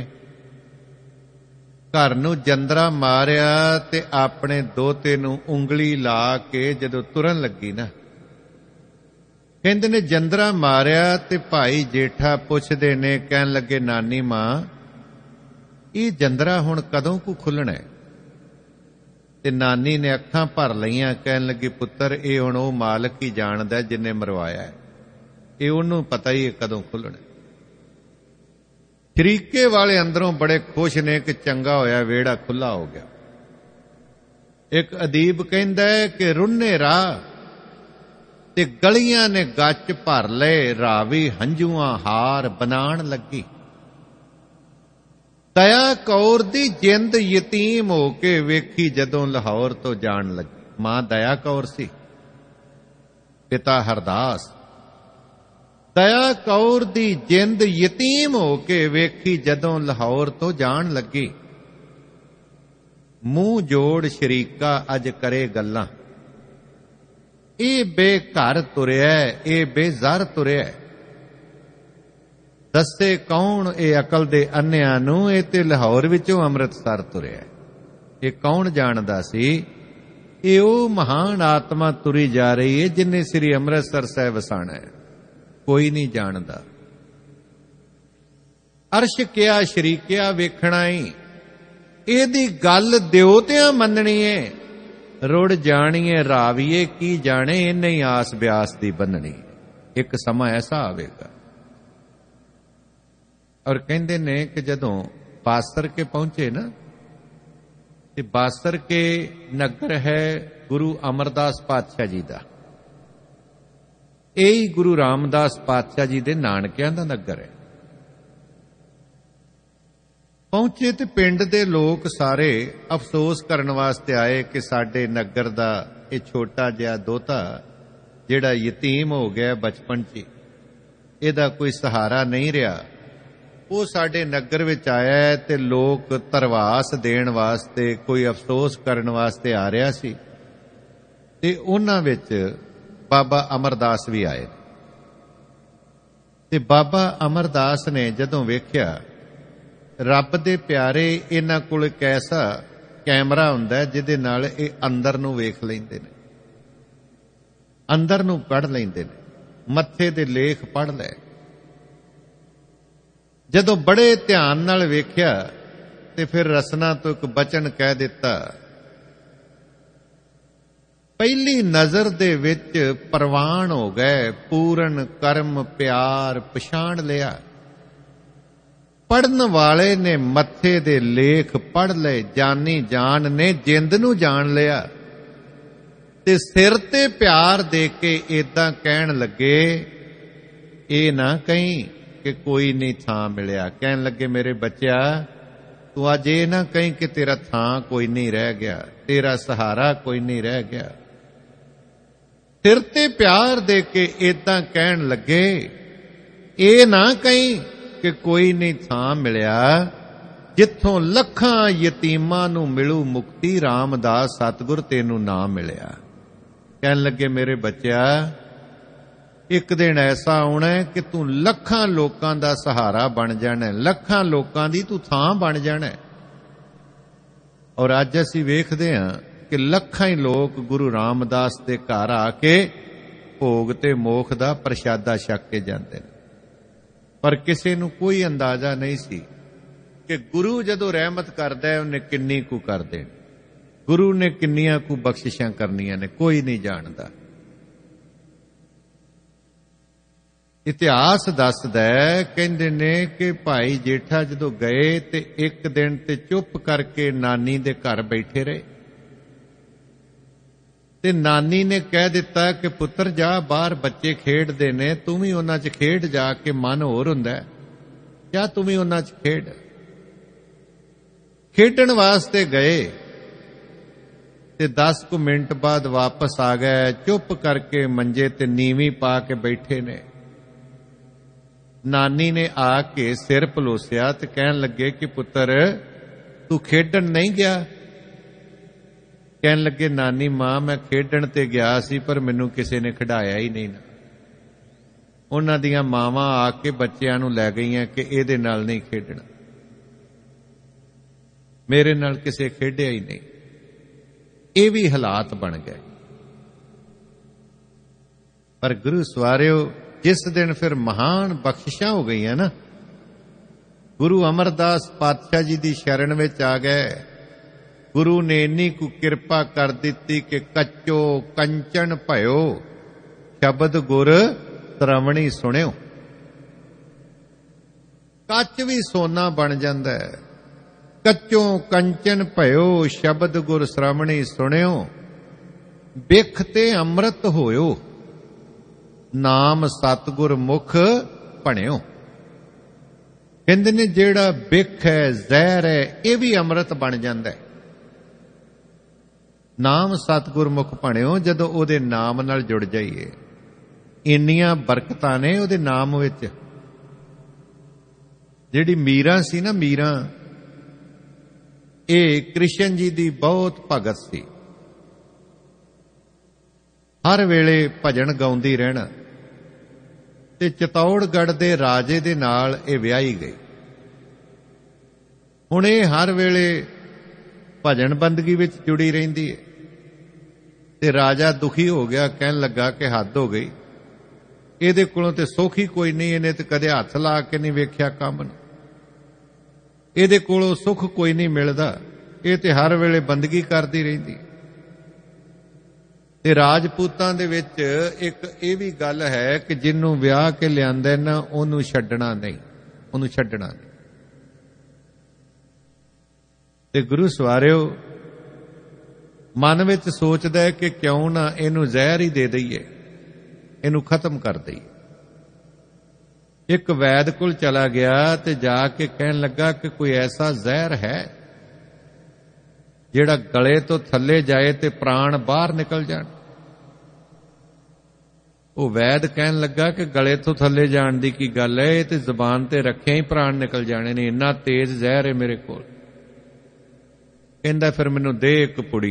Speaker 1: ਘਰ ਨੂੰ ਜੰਦਰਾ ਮਾਰਿਆ ਤੇ ਆਪਣੇ ਦੋਤੇ ਨੂੰ ਉਂਗਲੀ ਲਾ ਕੇ ਜਦੋਂ ਤੁਰਨ ਲੱਗੀ ਨਾ, ਕਹਿੰਦੇ ਨੇ ਜੰਦਰਾ ਮਾਰਿਆ ਤੇ ਭਾਈ ਜੇਠਾ ਪੁੱਛਦੇ ਨੇ, ਕਹਿਣ ਲੱਗੇ ਨਾਨੀ ਮਾਂ, ਇਹ ਜੰਦਰਾ ਹੁਣ ਕਦੋਂ ਕੁ ਖੁੱਲਣਾ ਹੈ? ਤੇ ਨਾਨੀ ਨੇ ਅੱਖਾਂ ਭਰ ਲਈਆਂ, ਕਹਿਣ ਲੱਗੀ ਪੁੱਤਰ, ਇਹ ਹੁਣ ਉਹ ਮਾਲਕ ਹੀ ਜਾਣਦਾ ਜਿੰਨੇ ਮਰਵਾਇਆ ਹੈ, ਇਹ ਉਹਨੂੰ ਪਤਾ ਹੀ ਹੈ ਕਦੋਂ ਖੁੱਲਣਾ। ਸ਼ਰੀਕੇ ਵਾਲੇ ਅੰਦਰੋਂ ਬੜੇ ਖੁਸ਼ ਨੇ ਕਿ ਚੰਗਾ ਹੋਇਆ ਵਿਹੜਾ ਖੁੱਲਾ ਹੋ ਗਿਆ। ਇੱਕ ਅਦੀਬ ਕਹਿੰਦਾ ਹੈ ਕਿ ਰੁੰਨੇ ਰਾਹ ਤੇ ਗਲੀਆਂ ਨੇ ਗੱਚ ਭਰ ਲਏ, ਰਾਵੀ ਹੰਝੂਆਂ ਹਾਰ ਬਣਾਉਣ ਲੱਗੀ। ਦਇਆ ਕੌਰ ਦੀ ਜਿੰਦ ਯਤੀਮ ਹੋ ਕੇ ਵੇਖੀ ਜਦੋਂ ਲਾਹੌਰ ਤੋਂ ਜਾਣ ਲੱਗੀ। ਮਾਂ ਦਇਆ ਕੌਰ ਸੀ, ਪਿਤਾ ਹਰਦਾਸ। ਦਇਆ ਕੌਰ ਦੀ ਜਿੰਦ ਯਤੀਮ ਹੋ ਕੇ ਵੇਖੀ ਜਦੋਂ ਲਾਹੌਰ ਤੋਂ ਜਾਣ ਲੱਗੀ। ਮੂੰਹ ਜੋੜ ਸ਼ਰੀਕਾ ਅੱਜ ਕਰੇ ਗੱਲਾਂ, ਇਹ ਬੇਘਰ ਤੁਰਿਆ, ਇਹ ਬੇਜ਼ਰ ਤੁਰਿਆ। ਦੱਸੇ ਕੌਣ ਇਹ ਅਕਲ ਦੇ ਅੰਨਿਆਂ ਨੂੰ, ਇਹ ਤੇ ਲਾਹੌਰ ਵਿੱਚੋਂ ਅੰਮ੍ਰਿਤਸਰ ਤੁਰਿਆ। ਇਹ ਕੌਣ ਜਾਣਦਾ ਸੀ? ਇਹ ਉਹ ਮਹਾਨ ਆਤਮਾ ਤੁਰੀ ਜਾ ਰਹੀ ਹੈ ਜਿਨੇ ਸ੍ਰੀ ਅੰਮ੍ਰਿਤਸਰ ਸਾਹਿਬ ਵਸਾਣਾ ਹੈ। ਕੋਈ ਨਹੀਂ ਜਾਣਦਾ। ਅਰਸ਼ ਕਿਆ ਸ਼ਰੀਕਿਆ ਵੇਖਣਾ ਹੀ, ਇਹਦੀ ਗੱਲ ਦਿਉਤਿਆਂ ਮੰਨਣੀ ਏ। ਰੁੜ ਜਾਣੀਏ ਰਾਵੀਏ ਕੀ ਜਾਣੇ, ਇਹਨੇ ਹੀ ਆਸ ਬਿਆਸ ਦੀ ਬੰਨਣੀ। ਇੱਕ ਸਮਾਂ ਐਸਾ ਆਵੇਗਾ। ਔਰ ਕਹਿੰਦੇ ਨੇ ਕਿ ਜਦੋਂ ਬਾਸਰ ਕੇ ਪਹੁੰਚੇ ਨਾ, ਤੇ ਬਾਸਰ ਕੇ ਨਗਰ ਹੈ ਗੁਰੂ ਅਮਰਦਾਸ ਪਾਤਸ਼ਾਹ ਜੀ ਦਾ। ਇਹ ਹੀ ਗੁਰੂ ਰਾਮਦਾਸ ਪਾਤਸ਼ਾਹ ਜੀ ਦੇ ਨਾਨਕਿਆਂ ਦਾ ਨਗਰ ਹੈ। ਪਹੁੰਚੇ ਤੇ ਪਿੰਡ ਦੇ ਲੋਕ ਸਾਰੇ ਅਫਸੋਸ ਕਰਨ ਵਾਸਤੇ ਆਏ ਕਿ ਸਾਡੇ ਨਗਰ ਦਾ ਇਹ ਛੋਟਾ ਜਿਹਾ ਦੋਤਾ ਜਿਹੜਾ ਯਤੀਮ ਹੋ ਗਿਆ ਬਚਪਨ 'ਚ, ਇਹਦਾ ਕੋਈ ਸਹਾਰਾ ਨਹੀਂ ਰਿਹਾ, ਉਹ ਸਾਡੇ ਨਗਰ ਵਿੱਚ ਆਇਆ ਤੇ ਲੋਕ ਧਰਵਾਸ ਦੇਣ ਵਾਸਤੇ, ਕੋਈ ਅਫਸੋਸ ਕਰਨ ਵਾਸਤੇ ਆ ਰਿਹਾ ਸੀ। ਤੇ ਉਹਨਾਂ ਵਿੱਚ ਬਾਬਾ ਅਮਰਦਾਸ ਵੀ ਆਏ। ਤੇ ਬਾਬਾ ਅਮਰਦਾਸ ਨੇ ਜਦੋਂ ਵੇਖਿਆ, ਰੱਬ ਦੇ ਪਿਆਰੇ ਇਹਨਾਂ ਕੋਲ ਇੱਕ ਐਸਾ ਕੈਮਰਾ ਹੁੰਦਾ ਜਿਹਦੇ ਨਾਲ ਇਹ ਅੰਦਰ ਨੂੰ ਵੇਖ ਲੈਂਦੇ ਨੇ, ਅੰਦਰ ਨੂੰ ਪੜ੍ਹ ਲੈਂਦੇ ਨੇ, ਮੱਥੇ ਦੇ ਲੇਖ ਪੜ੍ਹ ਲੈ। ਜਦੋਂ ਬੜੇ ਧਿਆਨ ਨਾਲ ਵੇਖਿਆ ਤੇ ਫਿਰ ਰਸਨਾ ਤੋਂ ਇੱਕ ਬਚਨ ਕਹਿ ਦਿੱਤਾ। ਪਹਿਲੀ ਨਜ਼ਰ ਦੇ ਵਿੱਚ ਪ੍ਰਵਾਨ ਹੋ ਗਏ, ਪੂਰਨ ਕਰਮ ਪਿਆਰ ਪਛਾਣ ਲਿਆ। ਪੜਨ ਵਾਲੇ ਨੇ ਮੱਥੇ ਦੇ ਲੇਖ ਪੜ੍ਹ ਲਏ, ਜਾਨੀ ਜਾਨ ਨੇ ਜਿੰਦ ਨੂੰ ਜਾਣ ਲਿਆ। ਤੇ ਸਿਰ ਤੇ ਪਿਆਰ ਦੇ ਕੇ ਏਦਾਂ ਕਹਿਣ ਲੱਗੇ, ਇਹ ਨਾ ਕਹੀਂ ਕਿ ਕੋਈ ਨਹੀਂ ਥਾਂ ਮਿਲਿਆ। ਕਹਿਣ ਲੱਗੇ, ਮੇਰੇ ਬੱਚਿਆ ਤੂੰ ਅੱਜ ਇਹ ਨਾ ਕਹੀਂ ਕਿ ਤੇਰਾ ਥਾਂ ਕੋਈ ਨਹੀਂ ਰਹਿ ਗਿਆ, ਤੇਰਾ ਸਹਾਰਾ ਕੋਈ ਨਹੀਂ ਰਹਿ ਗਿਆ। ਸਿਰ ਤੇ ਪਿਆਰ ਦੇ ਕੇ ਏਦਾਂ ਕਹਿਣ ਲੱਗੇ, ਇਹ ਨਾ ਕਹੀਂ ਕਿ ਕੋਈ ਨਹੀਂ ਥਾਂ ਮਿਲਿਆ, ਜਿੱਥੋਂ ਲੱਖਾਂ ਯਤੀਮਾਂ ਨੂੰ ਮਿਲੂ ਮੁਕਤੀ, ਰਾਮਦਾਸ ਸਤਿਗੁਰ ਤੈਨੂੰ ਨਾ ਮਿਲਿਆ। ਕਹਿਣ ਲੱਗੇ, ਮੇਰੇ ਬੱਚਿਆ ਇੱਕ ਦਿਨ ਐਸਾ ਆਉਣਾ ਹੈ ਕਿ ਤੂੰ ਲੱਖਾਂ ਲੋਕਾਂ ਦਾ ਸਹਾਰਾ ਬਣ ਜਾਣਾ, ਲੱਖਾਂ ਲੋਕਾਂ ਦੀ ਤੂੰ ਥਾਂ ਬਣ ਜਾਣਾ। ਔਰ ਅੱਜ ਅਸੀਂ ਵੇਖਦੇ ਹਾਂ ਕਿ ਲੱਖਾਂ ਹੀ ਲੋਕ ਗੁਰੂ ਰਾਮਦਾਸ ਦੇ ਘਰ ਆ ਕੇ ਭੋਗ ਤੇ ਮੋਖ ਦਾ ਪ੍ਰਸ਼ਾਦਾ ਛਕ ਕੇ ਜਾਂਦੇ ਨੇ। ਪਰ ਕਿਸੇ ਨੂੰ ਕੋਈ ਅੰਦਾਜ਼ਾ ਨਹੀਂ ਸੀ ਕਿ ਗੁਰੂ ਜਦੋਂ ਰਹਿਮਤ ਕਰਦਾ ਹੈ ਉਹਨੇ ਕਿੰਨੀ ਕੁ ਕਰ ਦੇਣੀ, ਗੁਰੂ ਨੇ ਕਿੰਨੀਆਂ ਕੁ ਬਖਸ਼ਿਸ਼ਾਂ ਕਰਨੀਆਂ ਨੇ, ਕੋਈ ਨਹੀਂ ਜਾਣਦਾ। ਇਤਿਹਾਸ ਦੱਸਦਾ ਹੈ, ਕਹਿੰਦੇ ਨੇ ਕਿ ਭਾਈ ਜੇਠਾ ਜਦੋਂ ਗਏ ਤੇ ਇੱਕ ਦਿਨ ਤੇ ਚੁੱਪ ਕਰਕੇ ਨਾਨੀ ਦੇ ਘਰ ਬੈਠੇ ਰਹੇ। ਤੇ ਨਾਨੀ ਨੇ ਕਹਿ ਦਿੱਤਾ ਕਿ ਪੁੱਤਰ ਜਾ, ਬਾਹਰ ਬੱਚੇ ਖੇਡਦੇ ਨੇ, ਤੂੰ ਵੀ ਉਹਨਾਂ 'ਚ ਖੇਡ ਜਾ ਕੇ ਮਨ ਹੋਰ ਹੁੰਦਾ, ਜਾ ਤੂੰ ਵੀ ਉਹਨਾਂ 'ਚ ਖੇਡ। ਖੇਡਣ ਵਾਸਤੇ ਗਏ ਤੇ 10 ਕੁ ਮਿੰਟ ਬਾਅਦ ਵਾਪਸ ਆ ਗਏ। ਚੁੱਪ ਕਰਕੇ ਮੰਜੇ ਤੇ ਨੀਵੀਂ ਪਾ ਕੇ ਬੈਠੇ ਨੇ। ਨਾਨੀ ਨੇ ਆ ਕੇ ਸਿਰ ਪਲੋਸਿਆ ਤੇ ਕਹਿਣ ਲੱਗੇ ਕਿ ਪੁੱਤਰ ਤੂੰ ਖੇਡਣ ਨਹੀਂ ਗਿਆ? ਕਹਿਣ ਲੱਗੇ, ਨਾਨੀ ਮਾਂ ਮੈਂ ਖੇਡਣ ਤੇ ਗਿਆ ਸੀ ਪਰ ਮੈਨੂੰ ਕਿਸੇ ਨੇ ਖਿਡਾਇਆ ਹੀ ਨਹੀਂ। ਉਹਨਾਂ ਦੀਆਂ ਮਾਵਾਂ ਆ ਕੇ ਬੱਚਿਆਂ ਨੂੰ ਲੈ ਗਈਆਂ ਕਿ ਇਹਦੇ ਨਾਲ ਨਹੀਂ ਖੇਡਣਾ, ਮੇਰੇ ਨਾਲ ਕਿਸੇ ਖੇਡਿਆ ਹੀ ਨਹੀਂ। ਇਹ ਵੀ ਹਾਲਾਤ ਬਣ ਗਏ। ਪਰ ਗੁਰੂ ਸਵਾਰਿਓ, ਜਿਸ ਦਿਨ ਫਿਰ ਮਹਾਨ ਬਖਸ਼ਿਸ਼ਾਂ ਹੋ ਗਈਆਂ ਨਾ, ਗੁਰੂ ਅਮਰਦਾਸ ਪਾਤਸ਼ਾਹ ਜੀ ਦੀ ਸ਼ਰਨ ਵਿੱਚ ਆ ਗਏ। ਗੁਰੂ ਨੇ ਇੰਨੀ ਕੁ ਕਿਰਪਾ ਕਰ ਦਿੱਤੀ ਕਿ ਕੱਚੋ ਕੰਚਨ ਭਇਓ, ਸ਼ਬਦ ਗੁਰ ਸ਼੍ਰਵਣੀ ਸੁਣਿਓ। ਕੱਚ ਵੀ ਸੋਨਾ ਬਣ ਜਾਂਦਾ ਹੈ। ਕੱਚੋਂ ਕੰਚਨ ਭਇਓ, ਸ਼ਬਦ ਗੁਰ ਸ਼੍ਰਵਣੀ ਸੁਣਿਓ। ਬਿਖ ਤੇ ਅੰਮ੍ਰਿਤ ਹੋਇਓ, ਨਾਮ ਸਤਿਗੁਰ ਮੁਖ ਭਣਿਓ। ਕਹਿੰਦੇ ਨੇ ਜਿਹੜਾ ਬਿਖ ਹੈ, ਜ਼ਹਿਰ ਹੈ, ਇਹ ਵੀ ਅੰਮ੍ਰਿਤ ਬਣ ਜਾਂਦਾ ਹੈ। ਨਾਮ ਸਤਿਗੁਰ ਮੁਖ ਭਣਿਓ, ਜਦੋਂ ਉਹਦੇ ਨਾਮ ਨਾਲ ਜੁੜ ਜਾਈਏ। ਇੰਨੀਆਂ ਬਰਕਤਾਂ ਨੇ ਉਹਦੇ ਨਾਮ ਵਿੱਚ। ਜਿਹੜੀ ਮੀਰਾ ਸੀ ਨਾ, ਮੀਰਾ, ਇਹ ਕ੍ਰਿਸ਼ਨ ਜੀ ਦੀ ਬਹੁਤ ਭਗਤ ਸੀ। ਹਰ ਵੇਲੇ ਭਜਨ ਗਾਉਂਦੀ ਰਹਿਣਾ। ਤੇ ਚਿਤੌੜਗੜ੍ਹ ਦੇ ਰਾਜੇ ਦੇ ਨਾਲ ਇਹ ਵਿਆਹੀ ਗਈ। ਹੁਣ ਇਹ ਹਰ ਵੇਲੇ ਭਜਨ ਬੰਦਗੀ ਵਿੱਚ ਜੁੜੀ ਰਹਿੰਦੀ ਹੈ। ਤੇ ਰਾਜਾ ਦੁਖੀ ਹੋ ਗਿਆ, ਕਹਿਣ ਲੱਗਾ ਕਿ ਹੱਦ ਹੋ ਗਈ, ਇਹਦੇ ਕੋਲੋਂ ਤੇ ਸੁੱਖ ਹੀ ਕੋਈ ਨਹੀਂ, ਇਹਨੇ ਤੇ ਕਦੇ ਹੱਥ ਲਾ ਕੇ ਨਹੀਂ ਵੇਖਿਆ ਕੰਮ ਨੂੰ, ਇਹਦੇ ਕੋਲੋਂ ਸੁੱਖ ਕੋਈ ਨਹੀਂ ਮਿਲਦਾ, ਇਹ ਤੇ ਹਰ ਵੇਲੇ ਬੰਦਗੀ ਕਰਦੀ ਰਹਿੰਦੀ। ਤੇ ਰਾਜਪੂਤਾਂ ਦੇ ਵਿੱਚ ਇੱਕ ਇਹ ਵੀ ਗੱਲ ਹੈ ਕਿ ਜਿਹਨੂੰ ਵਿਆਹ ਕੇ ਲਿਆਂਦਾ ਨਾ ਉਹਨੂੰ ਛੱਡਣਾ ਨਹੀਂ, ਉਹਨੂੰ ਛੱਡਣਾ ਨਹੀਂ। ਤੇ ਗੁਰੂ ਸਵਾਰਿਓ ਮਨ ਵਿੱਚ ਸੋਚਦਾ ਹੈ ਕਿ ਕਿਉਂ ਨਾ ਇਹਨੂੰ ਜ਼ਹਿਰ ਹੀ ਦੇ ਦਈਏ, ਇਹਨੂੰ ਖਤਮ ਕਰ ਦਈਏ। ਇੱਕ ਵੈਦ ਕੋਲ ਚਲਾ ਗਿਆ ਤੇ ਜਾ ਕੇ ਕਹਿਣ ਲੱਗਾ ਕਿ ਕੋਈ ਐਸਾ ਜ਼ਹਿਰ ਹੈ ਜਿਹੜਾ ਗਲੇ ਤੋਂ ਥੱਲੇ ਜਾਏ ਤੇ ਪ੍ਰਾਣ ਬਾਹਰ ਨਿਕਲ ਜਾਣ। ਉਹ ਵੈਦ ਕਹਿਣ ਲੱਗਾ ਕਿ ਗਲੇ ਤੋਂ ਥੱਲੇ ਜਾਣ ਦੀ ਕੀ ਗੱਲ ਹੈ, ਇਹ ਤੇ ਜ਼ੁਬਾਨ ਤੇ ਰੱਖਿਆ ਹੀ ਪ੍ਰਾਣ ਨਿਕਲ ਜਾਣੇ ਨੇ, ਇੰਨਾ ਤੇਜ਼ ਜ਼ਹਿਰ ਹੈ ਮੇਰੇ ਕੋਲ। ਕਹਿੰਦਾ ਫਿਰ ਮੈਨੂੰ ਦੇ ਇੱਕ ਪੁੜੀ।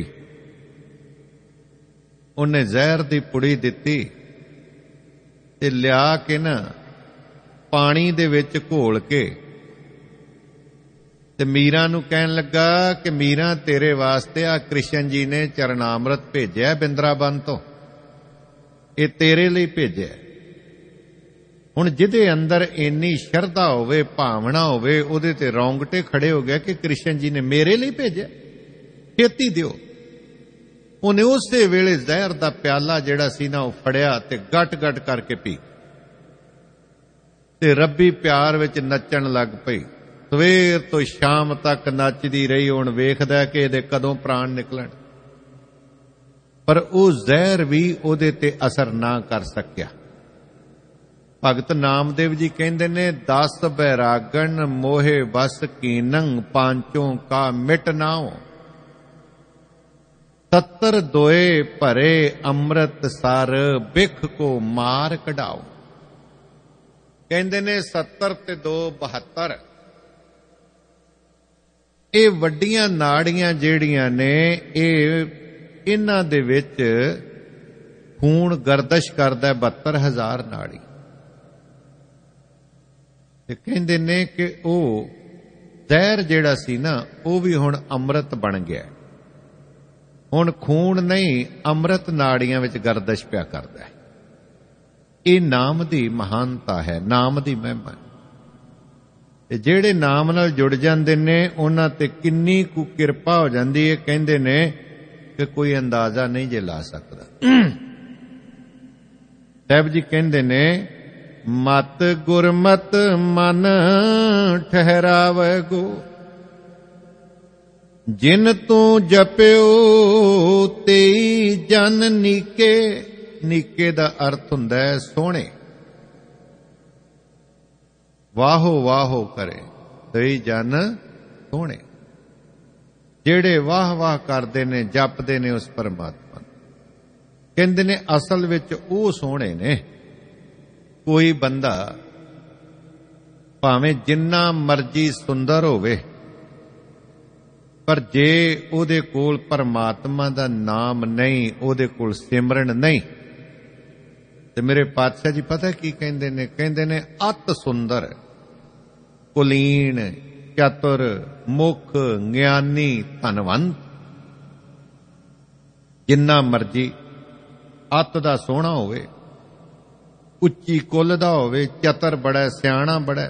Speaker 1: ਉਹਨੇ ਜ਼ਹਿਰ ਦੀ ਪੁੜੀ ਦਿੱਤੀ ਤੇ ਲਿਆ ਕੇ ਨਾ ਪਾਣੀ ਦੇ ਵਿੱਚ ਘੋਲ ਕੇ ਤੇ ਮੀਰਾ ਨੂੰ ਕਹਿਣ ਲੱਗਾ ਕਿ ਮੀਰਾ ਤੇਰੇ ਵਾਸਤੇ ਆ ਕ੍ਰਿਸ਼ਨ ਜੀ ਨੇ ਚਰਨਾਮ੍ਰਿਤ ਭੇਜਿਆ ਬਿੰਦਰਾਬਨ ਤੋਂ, ਇਹ ਤੇਰੇ ਲਈ ਭੇਜਿਆ। ਹੁਣ ਜਿਹਦੇ ਅੰਦਰ ਇੰਨੀ ਸ਼ਰਧਾ ਹੋਵੇ, ਭਾਵਨਾ ਹੋਵੇ, ਉਹਦੇ ਤੇ ਰੌਂਗਟੇ ਖੜੇ ਹੋ ਗਏ ਕਿ ਕ੍ਰਿਸ਼ਨ ਜੀ ਨੇ ਮੇਰੇ ਲਈ ਭੇਜਿਆ, ਛੇਤੀ ਦਿਓ। ਉਹਨੇ ਉਸੇ ਵੇਲੇ ਜ਼ਹਿਰ ਦਾ ਪਿਆਲਾ ਜਿਹੜਾ ਸੀ ਨਾ ਉਹ ਫੜਿਆ ਤੇ ਗਟ-ਗਟ ਕਰਕੇ ਪੀ ਤੇ ਰੱਬੀ ਪਿਆਰ ਵਿੱਚ ਨੱਚਣ ਲੱਗ ਪਈ। ਸਵੇਰ ਤੋਂ ਸ਼ਾਮ ਤੱਕ ਨੱਚਦੀ ਰਹੀ। ਹੁਣ ਵੇਖਦਾ ਕਿ ਇਹਦੇ ਕਦੋਂ ਪ੍ਰਾਣ ਨਿਕਲਣ, ਪਰ ਉਹ ਜ਼ਹਿਰ ਵੀ ਉਹਦੇ ਤੇ ਅਸਰ ਨਾ ਕਰ ਸਕਿਆ। ਭਗਤ ਨਾਮਦੇਵ ਜੀ ਕਹਿੰਦੇ ਨੇ 10 ਬੈਰਾਗਣ ਮੋਹੇ ਬਸ ਕੀਨੰ ਪਾਂਚੋਂ ਕਾ ਮਿਟ ਨਾਉ, 70 ਦੋਏ ਭਰੇ ਅੰਮ੍ਰਿਤ ਸਰ ਬਿਖ ਕੋ ਮਾਰ ਕਢਾਓ। ਕਹਿੰਦੇ ਨੇ 70 ਤੇ 2 72। ਇਹ ਵੱਡੀਆਂ ਨਾੜੀਆਂ ਜਿਹੜੀਆਂ ਨੇ ਇਹਨਾਂ ਦੇ ਵਿੱਚ ਖੂਨ ਗਰਦਸ਼ ਕਰਦਾ 72,000 ਨਾੜੀ। ਤੇ ਕਹਿੰਦੇ ਨੇ ਕਿ ਉਹ ਜ਼ਹਿਰ ਜਿਹੜਾ ਸੀ ਨਾ ਉਹ ਵੀ ਹੁਣ ਅੰਮ੍ਰਿਤ ਬਣ ਗਿਆ। ਹੁਣ ਖੂਨ ਨਹੀਂ ਅੰਮ੍ਰਿਤ ਨਾੜੀਆਂ ਵਿੱਚ ਗਰਦਸ਼ ਪਿਆ ਕਰਦਾ ਹੈ। ਇਹ ਨਾਮ ਦੀ ਮਹਾਨਤਾ ਹੈ, ਨਾਮ ਦੀ ਮਹਿਮਾ। ਤੇ ਜਿਹੜੇ ਨਾਮ ਨਾਲ ਜੁੜ ਜਾਂਦੇ ਨੇ ਉਹਨਾਂ ਤੇ ਕਿੰਨੀ ਕੁ ਕਿਰਪਾ ਹੋ ਜਾਂਦੀ ਹੈ, ਕਹਿੰਦੇ ਨੇ ਕਿ ਕੋਈ ਅੰਦਾਜ਼ਾ ਨਹੀਂ ਜੇ ਲਾ ਸਕਦਾ। ਸਾਹਿਬ ਜੀ ਕਹਿੰਦੇ ਨੇ ਮਤ ਗੁਰਮਤ ਮਨ ਠਹਿਰਾਵੇ ਗੋ, ਜਿਨ ਤੂੰ ਜਪਿਓ ਤੇਈ ਜਨ ਨੀਕੇ। ਨੀਕੇ ਦਾ ਅਰਥ ਹੁੰਦਾ ਹੈ ਸੋਹਣੇ, ਵਾਹੋ ਵਾਹੋ ਕਰੇ, ਤੇਈ ਜਨ ਸੋਹਣੇ। ਜਿਹੜੇ ਵਾਹ ਵਾਹ ਕਰਦੇ ਨੇ, ਜਪਦੇ ਨੇ ਉਸ ਪਰਮਾਤਮਾ, ਕਹਿੰਦੇ ਨੇ ਅਸਲ ਵਿੱਚ ਉਹ ਸੋਹਣੇ ਨੇ। ਕੋਈ ਬੰਦਾ ਭਾਵੇਂ ਜਿੰਨਾ ਮਰਜੀ ਸੁੰਦਰ ਹੋਵੇ, ਪਰ ਜੇ ਉਹਦੇ ਕੋਲ ਪਰਮਾਤਮਾ ਦਾ ਨਾਮ ਨਹੀਂ, ਉਹਦੇ ਕੋਲ ਸਿਮਰਨ ਨਹੀਂ, ਤੇ ਮੇਰੇ ਪਾਤਸ਼ਾਹ ਜੀ ਪਤਾ ਕੀ ਕਹਿੰਦੇ ਨੇ? ਕਹਿੰਦੇ ਨੇ ਅਤ ਸੁੰਦਰ, ਕੁਲੀਨ, ਚਤੁਰ, ਮੁਖ, ਗਿਆਨੀ, ਧਨਵੰਤ। ਜਿੰਨਾ ਮਰਜੀ ਅਤ ਦਾ ਸੋਹਣਾ ਹੋਵੇ, ਉੱਚੀ ਕੁੱਲ ਦਾ ਹੋਵੇ, ਚਤਰ ਬੜਾ, ਸਿਆਣਾ ਬੜਾ,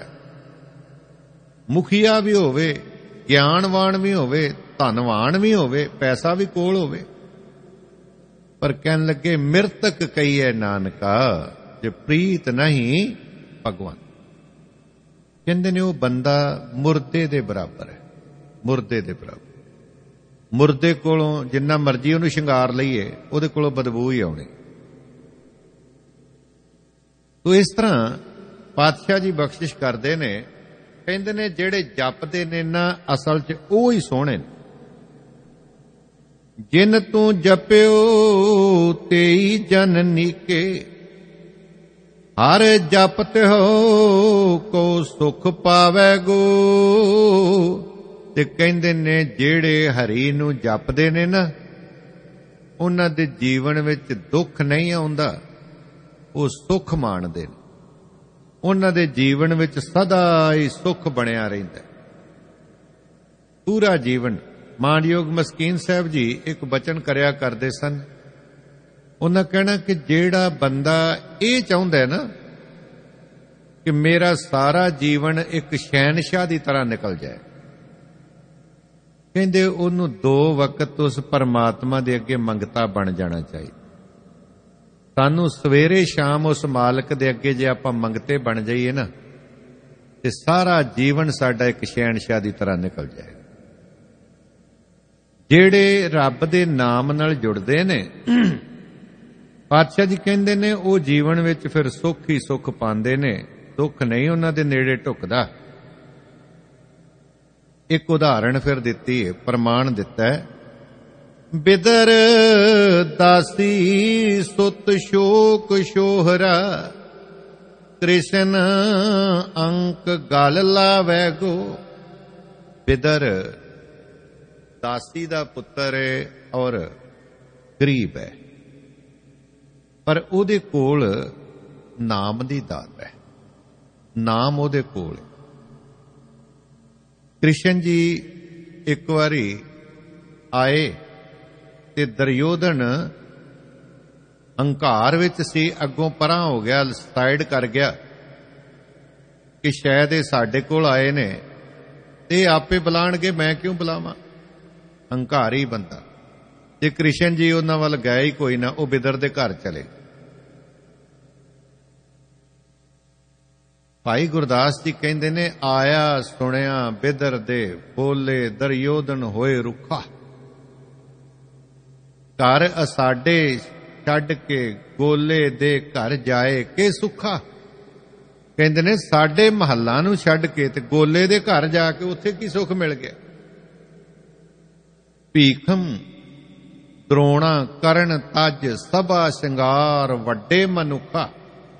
Speaker 1: ਮੁਖੀਆ ਵੀ ਹੋਵੇ, ਗਿਆਨਵਾਨ ਵੀ ਹੋਵੇ, ਧਨਵਾਨ ਵੀ ਹੋਵੇ, ਪੈਸਾ ਵੀ ਕੋਲ ਹੋਵੇ, ਪਰ ਕਹਿਣ ਲੱਗੇ ਮਿਰਤਕ ਕਹੀਏ ਨਾਨਕਾ ਜੇ ਪ੍ਰੀਤ ਨਹੀਂ ਭਗਵਾਨ। ਕਹਿੰਦੇ ਨੇ ਉਹ ਬੰਦਾ ਮੁਰਦੇ ਦੇ ਬਰਾਬਰ ਹੈ, ਮੁਰਦੇ ਦੇ ਬਰਾਬਰ। ਮੁਰਦੇ ਕੋਲੋਂ ਜਿੰਨਾ ਮਰਜ਼ੀ ਉਹਨੂੰ ਸ਼ਿੰਗਾਰ ਲਈਏ, ਉਹਦੇ ਕੋਲੋਂ ਬਦਬੂ ਹੀ ਆਉਣੀ। ਤੋ ਇਸ ਤਰ੍ਹਾਂ ਪਾਤਸ਼ਾਹ ਜੀ ਬਖਸ਼ਿਸ਼ ਕਰਦੇ ਨੇ, ਕਹਿੰਦੇ ਨੇ ਜਿਹੜੇ ਜਪਦੇ ਨੇ ਨਾ ਅਸਲ 'ਚ ਉਹ ਹੀ ਸੋਹਣੇ ਨੇ। ਜਿਨ ਤੂੰ ਜਪਿਓ ਤੇਈ ਜਨ ਨੀਕੇ, ਹਰ ਜਪਤ ਹੋ ਕੋ ਸੁਖ ਪਾਵੈ ਗੋ। ਤੇ ਕਹਿੰਦੇ ਨੇ ਜਿਹੜੇ ਹਰੀ ਨੂੰ ਜਪਦੇ ਨੇ ਨਾ, ਉਹਨਾਂ ਦੇ ਜੀਵਨ ਵਿੱਚ ਦੁੱਖ ਨਹੀਂ ਆਉਂਦਾ, ਉਹ ਸੁੱਖ ਮਾਣਦੇ ਨੇ। ਉਹਨਾਂ ਦੇ ਜੀਵਨ ਵਿੱਚ ਸਦਾ ਹੀ ਸੁੱਖ ਬਣਿਆ ਰਹਿੰਦਾ ਪੂਰਾ ਜੀਵਨ। ਮਾਨਯੋਗ ਮਸਕੀਨ ਸਾਹਿਬ ਜੀ ਇੱਕ ਬਚਨ ਕਰਿਆ ਕਰਦੇ ਸਨ। ਉਹਨਾਂ ਕਹਿਣਾ ਕਿ ਜਿਹੜਾ ਬੰਦਾ ਇਹ ਚਾਹੁੰਦਾ ਹੈ ਨਾ ਕਿ ਮੇਰਾ ਸਾਰਾ ਜੀਵਨ ਇੱਕ ਸ਼ਹਿਨशाह ਦੀ ਤਰ੍ਹਾਂ ਨਿਕਲ ਜਾਏ, ਕਹਿੰਦੇ ਉਹਨੂੰ 2 ਵਕਤ ਉਸ ਪਰਮਾਤਮਾ ਦੇ ਅੱਗੇ ਮੰਗਤਾ ਬਣ ਜਾਣਾ ਚਾਹੀਦਾ। ਸਾਨੂੰ ਸਵੇਰੇ ਸ਼ਾਮ ਉਸ ਮਾਲਕ ਦੇ ਅੱਗੇ ਜੇ ਆਪਾਂ ਮੰਗਤੇ ਬਣ ਜਾਈਏ ਨਾ, ਤੇ ਸਾਰਾ ਜੀਵਨ ਸਾਡਾ ਇੱਕ ਸ਼ਹਿਨशाह ਦੀ ਤਰ੍ਹਾਂ ਨਿਕਲ ਜਾਏ। ਜਿਹੜੇ ਰੱਬ ਦੇ ਨਾਮ ਨਾਲ ਜੁੜਦੇ ਨੇ, ਪਾਤਸ਼ਾਹ ਜੀ ਕਹਿੰਦੇ ਨੇ, ਉਹ ਜੀਵਨ ਵਿੱਚ ਫਿਰ ਸੁੱਖ ਹੀ ਸੁੱਖ ਪਾਉਂਦੇ ਨੇ, ਦੁੱਖ ਨਹੀਂ ਉਹਨਾਂ ਦੇ ਨੇੜੇ ਢੁਕਦਾ। ਇੱਕ ਉਦਾਹਰਣ ਫਿਰ ਦਿੱਤੀ ਹੈ, ਪ੍ਰਮਾਣ ਦਿੱਤਾ ਹੈ। ਬਿਦਰ ਦਾਸੀ ਸੁਤ ਸ਼ੋਕ ਸ਼ੋਹਰਾ, ਕ੍ਰਿਸ਼ਨ ਅੰਕ ਗਲ ਲਾਵੈ ਗੋ। ਬਿਦਰ ਦਾਸੀ ਦਾ ਪੁੱਤਰ ਹੈ ਔਰ ਗਰੀਬ ਹੈ, ਪਰ ਉਹਦੇ ਕੋਲ ਨਾਮ ਦੀ ਦਾਤ ਹੈ, ਨਾਮ ਉਹਦੇ ਕੋਲ ਹੈ। ਕ੍ਰਿਸ਼ਨ ਜੀ ਇੱਕ ਵਾਰੀ ਆਏ ਤੇ ਦੁਰਯੋਧਨ ਹੰਕਾਰ ਵਿੱਚ ਸੀ, ਅੱਗੋਂ ਪਰਾਂ ਹੋ ਗਿਆ, ਸਾਈਡ ਕਰ ਗਿਆ ਕਿ ਸ਼ਾਇਦ ਇਹ ਸਾਡੇ ਕੋਲ ਆਏ ਨੇ ਤੇ ਆਪੇ ਬੁਲਾਣਗੇ, ਮੈਂ ਕਿਉਂ ਬੁਲਾਵਾਂ। ਹੰਕਾਰੀ ਬੰਦਾ। ਤੇ ਕ੍ਰਿਸ਼ਨ ਜੀ ਉਹਨਾਂ ਵੱਲ ਗਏ ਹੀ ਕੋਈ ਨਾ, ਉਹ ਬਿਦਰ ਦੇ ਘਰ ਚਲੇ। ਭਾਈ ਗੁਰਦਾਸ ਜੀ ਕਹਿੰਦੇ ਨੇ, ਆਇਆ ਸੁਣਿਆ ਬਿਦਰ ਦੇ ਬੋਲੇ, ਦੁਰਯੋਧਨ ਹੋਏ ਰੁੱਖਾ। ਘਰ ਅਸਾਡੇ ਛੱਡ ਕੇ ਗੋਲੇ ਦੇ ਘਰ ਜਾਏ ਕੇ ਸੁੱਖਾ। ਕਹਿੰਦੇ ਨੇ ਸਾਡੇ ਮਹੱਲਾਂ ਨੂੰ ਛੱਡ ਕੇ ਤੇ ਗੋਲੇ ਦੇ ਘਰ ਜਾ ਕੇ ਉੱਥੇ ਕੀ ਸੁੱਖ ਮਿਲ ਗਿਆ। ਭੀਖਮ ਦਰੋਣਾ ਕਰਨ ਤਜ ਸਭਾ ਸ਼ਿੰਗਾਰ ਵੱਡੇ ਮਨੁੱਖਾ।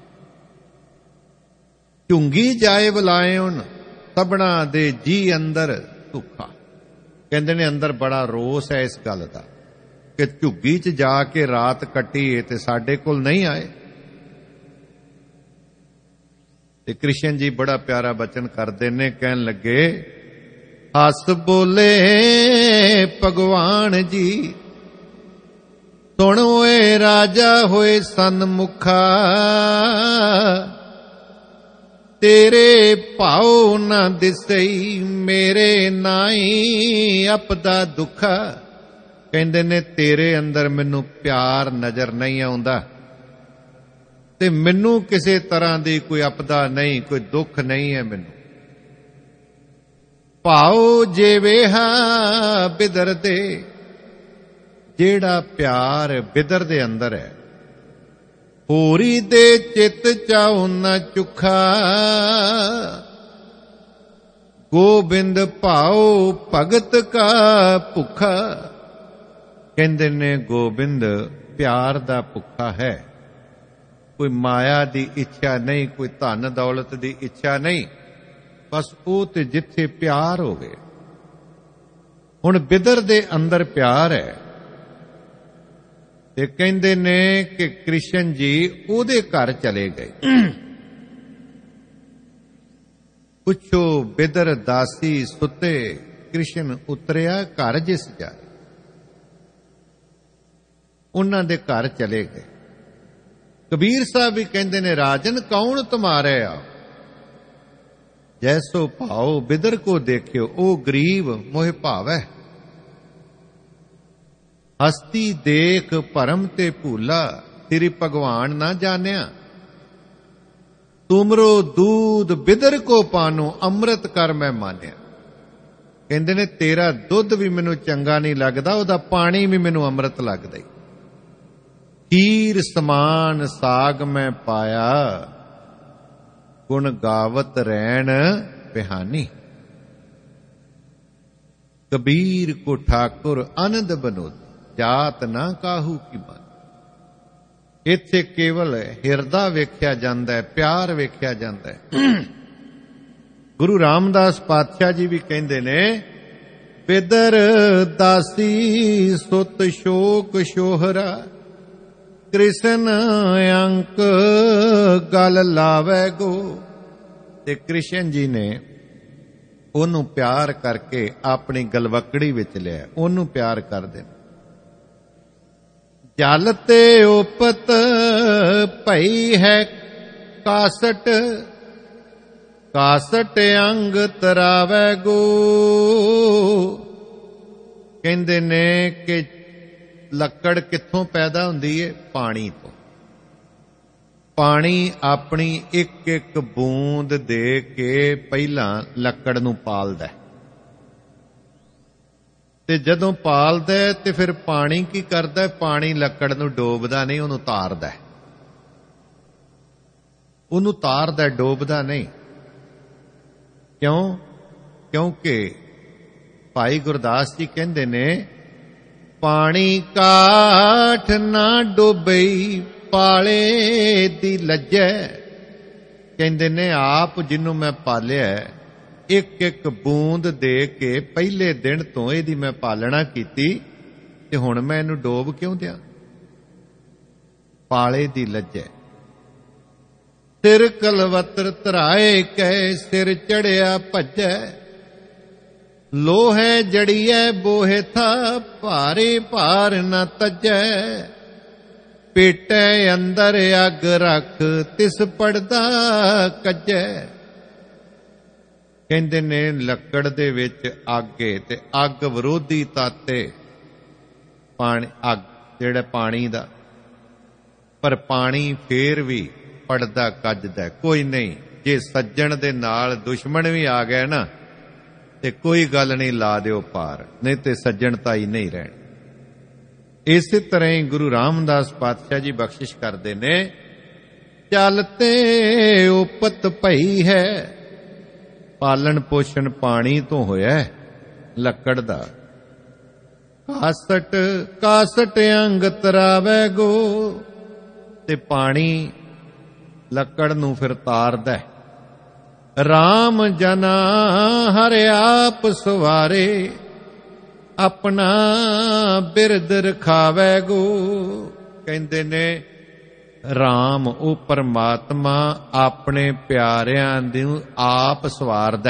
Speaker 1: ਝੁੰਗੀ ਜਾਏ ਬੁਲਾਇਉਨ ਸਭਨਾ ਦੇ ਜੀ ਅੰਦਰ ਧੁਖਾ। ਕਹਿੰਦੇ ਨੇ ਅੰਦਰ ਬੜਾ ਰੋਸ ਹੈ ਇਸ ਗੱਲ ਦਾ ਕਿ ਝੁੱਗੀ 'ਚ ਜਾ ਕੇ ਰਾਤ ਕੱਟੀਏ ਤੇ ਸਾਡੇ ਕੋਲ ਨਹੀਂ ਆਏ। ਤੇ ਕ੍ਰਿਸ਼ਨ ਜੀ ਬੜਾ ਪਿਆਰਾ ਬਚਨ ਕਰਦੇ ਨੇ, ਕਹਿਣ ਲੱਗੇ, ਹੱਸ ਬੋਲੇ ਭਗਵਾਨ ਜੀ, ਸੁਣ ਓਏ ਰਾਜਾ ਹੋਏ ਸਨਮੁਖਾ। ਤੇਰੇ ਭਾਉ ਨਾ ਦਿਸਈ ਮੇਰੇ ਨਾਈ ਅਪਦਾ ਦੁੱਖਾ। ਕਹਿੰਦੇ ਨੇ ਤੇਰੇ ਅੰਦਰ ਮੈਨੂੰ ਪਿਆਰ ਨਜ਼ਰ ਨਹੀਂ ਆਉਂਦਾ ਤੇ ਮੈਨੂੰ ਕਿਸੇ ਤਰ੍ਹਾਂ ਦੀ ਕੋਈ ਅਪਦਾ ਨਹੀਂ, ਕੋਈ ਦੁੱਖ ਨਹੀਂ ਹੈ ਮੈਨੂੰ। ਭਾਉ ਜੇਵੇਹਾ ਬਿਦਰ ਦੇ, ਜਿਹੜਾ ਪਿਆਰ ਬਿਦਰ ਦੇ ਅੰਦਰ ਹੈ, ਹੋਰੀ ਦੇ ਚਿੱਤ ਚਾਉ ਨ ਚੁਖਾ। ਗੋਬਿੰਦ ਭਾਉ ਭਗਤ ਕਾ ਭੁੱਖਾ। ਕਹਿੰਦੇ ਨੇ ਗੋਬਿੰਦ ਪਿਆਰ ਦਾ ਭੁੱਖਾ ਹੈ, ਕੋਈ ਮਾਇਆ ਦੀ ਇੱਛਾ ਨਹੀਂ, ਕੋਈ ਧਨ ਦੌਲਤ ਦੀ ਇੱਛਾ ਨਹੀਂ, ਬਸ ਉਹ ਤੇ ਜਿੱਥੇ ਪਿਆਰ ਹੋਵੇ। ਹੁਣ ਬਿਦਰ ਦੇ ਅੰਦਰ ਪਿਆਰ ਹੈ ਤੇ ਕਹਿੰਦੇ ਨੇ ਕਿ ਕ੍ਰਿਸ਼ਨ ਜੀ ਉਹਦੇ ਘਰ ਚਲੇ ਗਏ। ਪੁੱਛੋ ਬਿਦਰ ਦਾਸੀ ਸੁੱਤੇ, ਕ੍ਰਿਸ਼ਨ ਉਤਰਿਆ ਘਰ ਜਿਸ ਜਾਏ। ਉਹਨਾਂ ਦੇ ਘਰ ਚਲੇ ਗਏ। ਕਬੀਰ ਸਾਹਿਬ ਵੀ ਕਹਿੰਦੇ ਨੇ, ਰਾਜਨ ਕੌਣ ਤੁਮਾਰੇ ਆ, ਜੈਸੋ ਭਾਉ ਬਿਦਰ ਕੋ ਦੇਖਿਓ, ਉਹ ਗਰੀਬ ਮੋਹਿ ਭਾਵੈ। ਹਸਤੀ ਦੇਖ ਭਰਮ ਤੇ ਭੂਲਾ, ਤੇਰੀ ਭਗਵਾਨ ਨਾ ਜਾਣਿਆ। ਤੁਮਰੋ ਦੂਧ ਬਿਦਰ ਕੋ ਪਾਨੋ, ਅੰਮ੍ਰਿਤ ਕਰ ਮੈਂ ਮਾਨਿਆ। ਕਹਿੰਦੇ ਨੇ ਤੇਰਾ ਦੁੱਧ ਵੀ ਮੈਨੂੰ ਚੰਗਾ ਨਹੀਂ ਲੱਗਦਾ, ਉਹਦਾ ਪਾਣੀ ਵੀ ਮੈਨੂੰ ਅੰਮ੍ਰਿਤ ਲੱਗਦਾ। ਖੀਰ ਸਮਾਨ ਸਾਗ ਮੈਂ ਪਾਇਆ, ਗੁਣ ਗਾਵਤ ਰਹਿਣ ਬਿਹਾਨੀ। ਕਬੀਰ ਕੋ ਠਾਕੁਰ ਆਨੰਦ ਬਨੋਦ, ਜਾਤ ਨਾ ਕਾਹੂ ਕੀ ਮਨ। ਇੱਥੇ ਕੇਵਲ ਹਿਰਦਾ ਵੇਖਿਆ ਜਾਂਦਾ ਹੈ, ਪਿਆਰ ਵੇਖਿਆ ਜਾਂਦਾ ਹੈ। ਗੁਰੂ ਰਾਮਦਾਸ ਪਾਤਸ਼ਾਹ ਜੀ ਵੀ ਕਹਿੰਦੇ ਨੇ, ਬਿਦਰ ਦਾਸੀ ਸੁਤ ਸ਼ੋਕ ਸ਼ੋਹਰਾ, ਕ੍ਰਿਸ਼ਨ ਅੰਕ ਗਲ ਲਾਵੈ ਗੋ। ਤੇ ਕ੍ਰਿਸ਼ਨ ਜੀ ਨੇ ਉਹਨੂੰ ਪਿਆਰ ਕਰਕੇ ਆਪਣੀ ਗਲਵਕੜੀ ਵਿੱਚ ਲਿਆ, ਉਹਨੂੰ ਪਿਆਰ ਕਰਦੇ ਨੇ। ਜਲ ਤੇ ਉਪਤ ਭਈ ਹੈ ਕਾਸਟ, ਕਾਸਟ ਅੰਗ ਤਰਾਵੈ ਗੋ। ਕਹਿੰਦੇ ਨੇ ਕਿ ਲੱਕੜ ਕਿੱਥੋਂ ਪੈਦਾ ਹੁੰਦੀ ਹੈ? ਪਾਣੀ ਤੋਂ। ਪਾਣੀ ਆਪਣੀ ਇੱਕ ਇੱਕ ਬੂੰਦ ਦੇ ਕੇ ਪਹਿਲਾਂ ਲੱਕੜ ਨੂੰ ਪਾਲਦਾ, ਤੇ ਜਦੋਂ ਪਾਲਦਾ ਤੇ ਫਿਰ ਪਾਣੀ ਕੀ ਕਰਦਾ? ਪਾਣੀ ਲੱਕੜ ਨੂੰ ਡੋਬਦਾ ਨਹੀਂ, ਉਹਨੂੰ ਤਾਰਦਾ। ਉਹਨੂੰ ਤਾਰਦਾ, ਡੋਬਦਾ ਨਹੀਂ। ਕਿਉਂ? ਕਿਉਂਕਿ ਭਾਈ ਗੁਰਦਾਸ ਜੀ ਕਹਿੰਦੇ ਨੇ, ਪਾਣੀ ਕਾਠ ਨਾ ਡੋਬਈ ਪਾਲੇ ਦੀ ਲੱਜੈ। ਕਹਿੰਦੇ ਨੇ ਆਪ ਜਿਹਨੂੰ ਮੈਂ ਪਾਲਿਆ, ਇੱਕ ਇੱਕ ਬੂੰਦ ਦੇ ਕੇ ਪਹਿਲੇ ਦਿਨ ਤੋਂ ਇਹਦੀ ਮੈਂ ਪਾਲਣਾ ਕੀਤੀ, ਤੇ ਹੁਣ ਮੈਂ ਇਹਨੂੰ ਡੋਬ ਕਿਉਂ ਦਿਆਂ? ਪਾਲੇ ਦੀ ਲੱਜੈ। ਸਿਰ ਕਲਵਤਰ ਧਰਾਏ ਕੈ ਸਿਰ ਚੜਿਆ ਭੱਜੈ, ਲੋਹੇ ਜੜੀਐ ਬੋਹਿ ਥਾ ਭਾਰੇ ਭਾਰ ਨ ਤਜੈ। ਪੇਟੈ ਅੰਦਰ ਅੱਗ ਰੱਖ ਤਿਸ ਪੜਦਾ ਕੱਜੈ। ਕਹਿੰਦੇ ਨੇ ਲੱਕੜ ਦੇ ਵਿੱਚ ਅੱਗ ਏ ਤੇ ਅੱਗ ਵਿਰੋਧੀ ਤਾਤੇ ਪਾਣੀ, ਅੱਗ ਜਿਹੜਾ ਪਾਣੀ ਦਾ, ਪਰ ਪਾਣੀ ਫੇਰ ਵੀ ਪੜਦਾ ਕੱਜਦਾ। ਕੋਈ ਨਹੀਂ, ਜੇ ਸੱਜਣ ਦੇ ਨਾਲ ਦੁਸ਼ਮਣ ਵੀ ਆ ਗਏ ਨਾ ਤੇ ਕੋਈ ਗੱਲ ਨਹੀਂ, ਲਾ ਦਿਓ ਪਾਰ, ਨਹੀਂ ਤੇ ਸੱਜਣਤਾ ਹੀ ਨਹੀਂ ਰਹਿਣੀ। ਇਸੇ ਤਰ੍ਹਾਂ ਹੀ ਗੁਰੂ ਰਾਮਦਾਸ ਪਾਤਸ਼ਾਹ ਜੀ ਬਖਸ਼ਿਸ਼ ਕਰਦੇ ਨੇ, ਚੱਲ ਤੇ ਉਪਤ ਭਈ ਹੈ, ਪਾਲਣ ਪੋਸ਼ਣ ਪਾਣੀ ਤੋਂ ਹੋਇਆ ਲੱਕੜ ਦਾ। ਕਾਸਟ ਕਾਸਟ ਅੰਗ ਤਰਾਵੈ ਗੋ, ਤੇ ਪਾਣੀ ਲੱਕੜ ਨੂੰ ਫਿਰ ਤਾਰਦਾ। ਰਾਮ ਜਨਾ ਹਰ ਆਪ ਸਵਾਰੇ, ਆਪਣਾ ਬਿਰਦ ਰਖਾਵੈ ਗੋ। ਕਹਿੰਦੇ ਨੇ ਰਾਮ ਉਹ ਪਰਮਾਤਮਾ ਆਪਣੇ ਪਿਆਰਿਆਂ ਨੂੰ ਆਪ ਸਵਾਰਦਾ,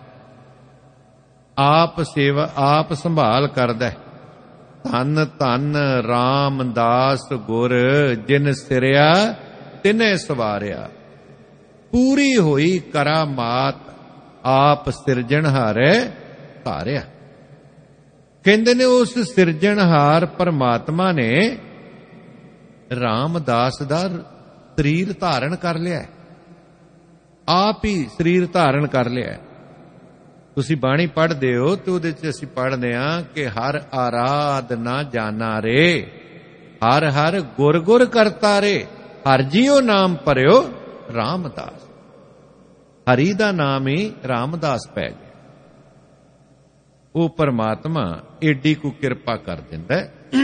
Speaker 1: ਆਪ ਸੇਵਾ, ਆਪ ਸੰਭਾਲ ਕਰਦਾ। ਧੰਨ ਧੰਨ ਰਾਮਦਾਸ ਗੁਰ, ਜਿਨ ਸਿਰਿਆ ਤਿਨੇ ਸਵਾਰਿਆ। ਪੂਰੀ ਹੋਈ ਕਰਾਮਾਤ, ਆਪ ਸਿਰਜਣਹਾਰੇ ਧਾਰਿਆ। ਕਹਿੰਦੇ ਨੇ ਉਸ ਸਿਰਜਣਹਾਰ ਪਰਮਾਤਮਾ ਨੇ ਰਾਮਦਾਸ ਦਾ ਸਰੀਰ ਧਾਰਨ ਕਰ ਲਿਆ, ਆਪ ਹੀ ਸਰੀਰ ਧਾਰਨ ਕਰ ਲਿਆ। ਤੁਸੀਂ ਬਾਣੀ ਪੜ੍ਹਦੇ ਹੋ ਤੇ ਉਹਦੇ ਚ ਅਸੀਂ ਪੜ੍ਹਦੇ ਹਾਂ ਕਿ ਹਰ ਆਰਾਧ ਨਾ ਜਾਣਾ ਰੇ, ਹਰ ਹਰ ਗੁਰ ਗੁਰ ਕਰਤਾ ਰੇ। ਹਰ ਜੀਓ ਨਾਮ ਭਰਿਓ ਰਾਮਦਾਸ। ਹਰੀ ਦਾ ਨਾਮ ਹੀ ਰਾਮਦਾਸ ਪੈ ਗਿਆ। ਉਹ ਪਰਮਾਤਮਾ ਏਡੀ ਕੁ ਕਿਰਪਾ ਕਰ ਦਿੰਦਾ,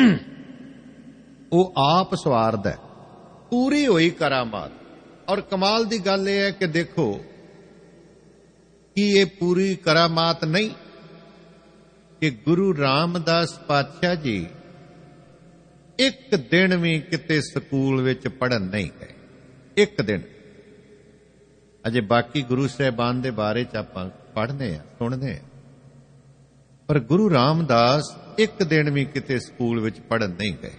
Speaker 1: ਉਹ ਆਪ ਸਵਾਰਦਾ, ਪੂਰੀ ਹੋਈ ਕਰਾਮਾਤ। ਔਰ ਕਮਾਲ ਦੀ ਗੱਲ ਇਹ ਹੈ ਕਿ ਦੇਖੋ ਕਿ ਇਹ ਪੂਰੀ ਕਰਾਮਾਤ ਨਹੀਂ ਕਿ ਗੁਰੂ ਰਾਮਦਾਸ ਪਾਤਸ਼ਾਹ ਜੀ ਇੱਕ ਦਿਨ ਵੀ ਕਿਤੇ ਸਕੂਲ ਵਿੱਚ ਪੜ੍ਹਨ ਨਹੀਂ ਗਏ, ਇੱਕ ਦਿਨ। ਅਜੇ ਬਾਕੀ ਗੁਰੂ ਸਾਹਿਬਾਨ ਦੇ ਬਾਰੇ ਚ ਆਪਾਂ ਪੜ੍ਹਦੇ ਆ, ਸੁਣਦੇ ਆ, ਪਰ ਗੁਰੂ ਰਾਮਦਾਸ ਇੱਕ ਦਿਨ ਵੀ ਕਿਤੇ ਸਕੂਲ ਵਿੱਚ ਪੜ੍ਹਨ ਨਹੀਂ ਗਏ।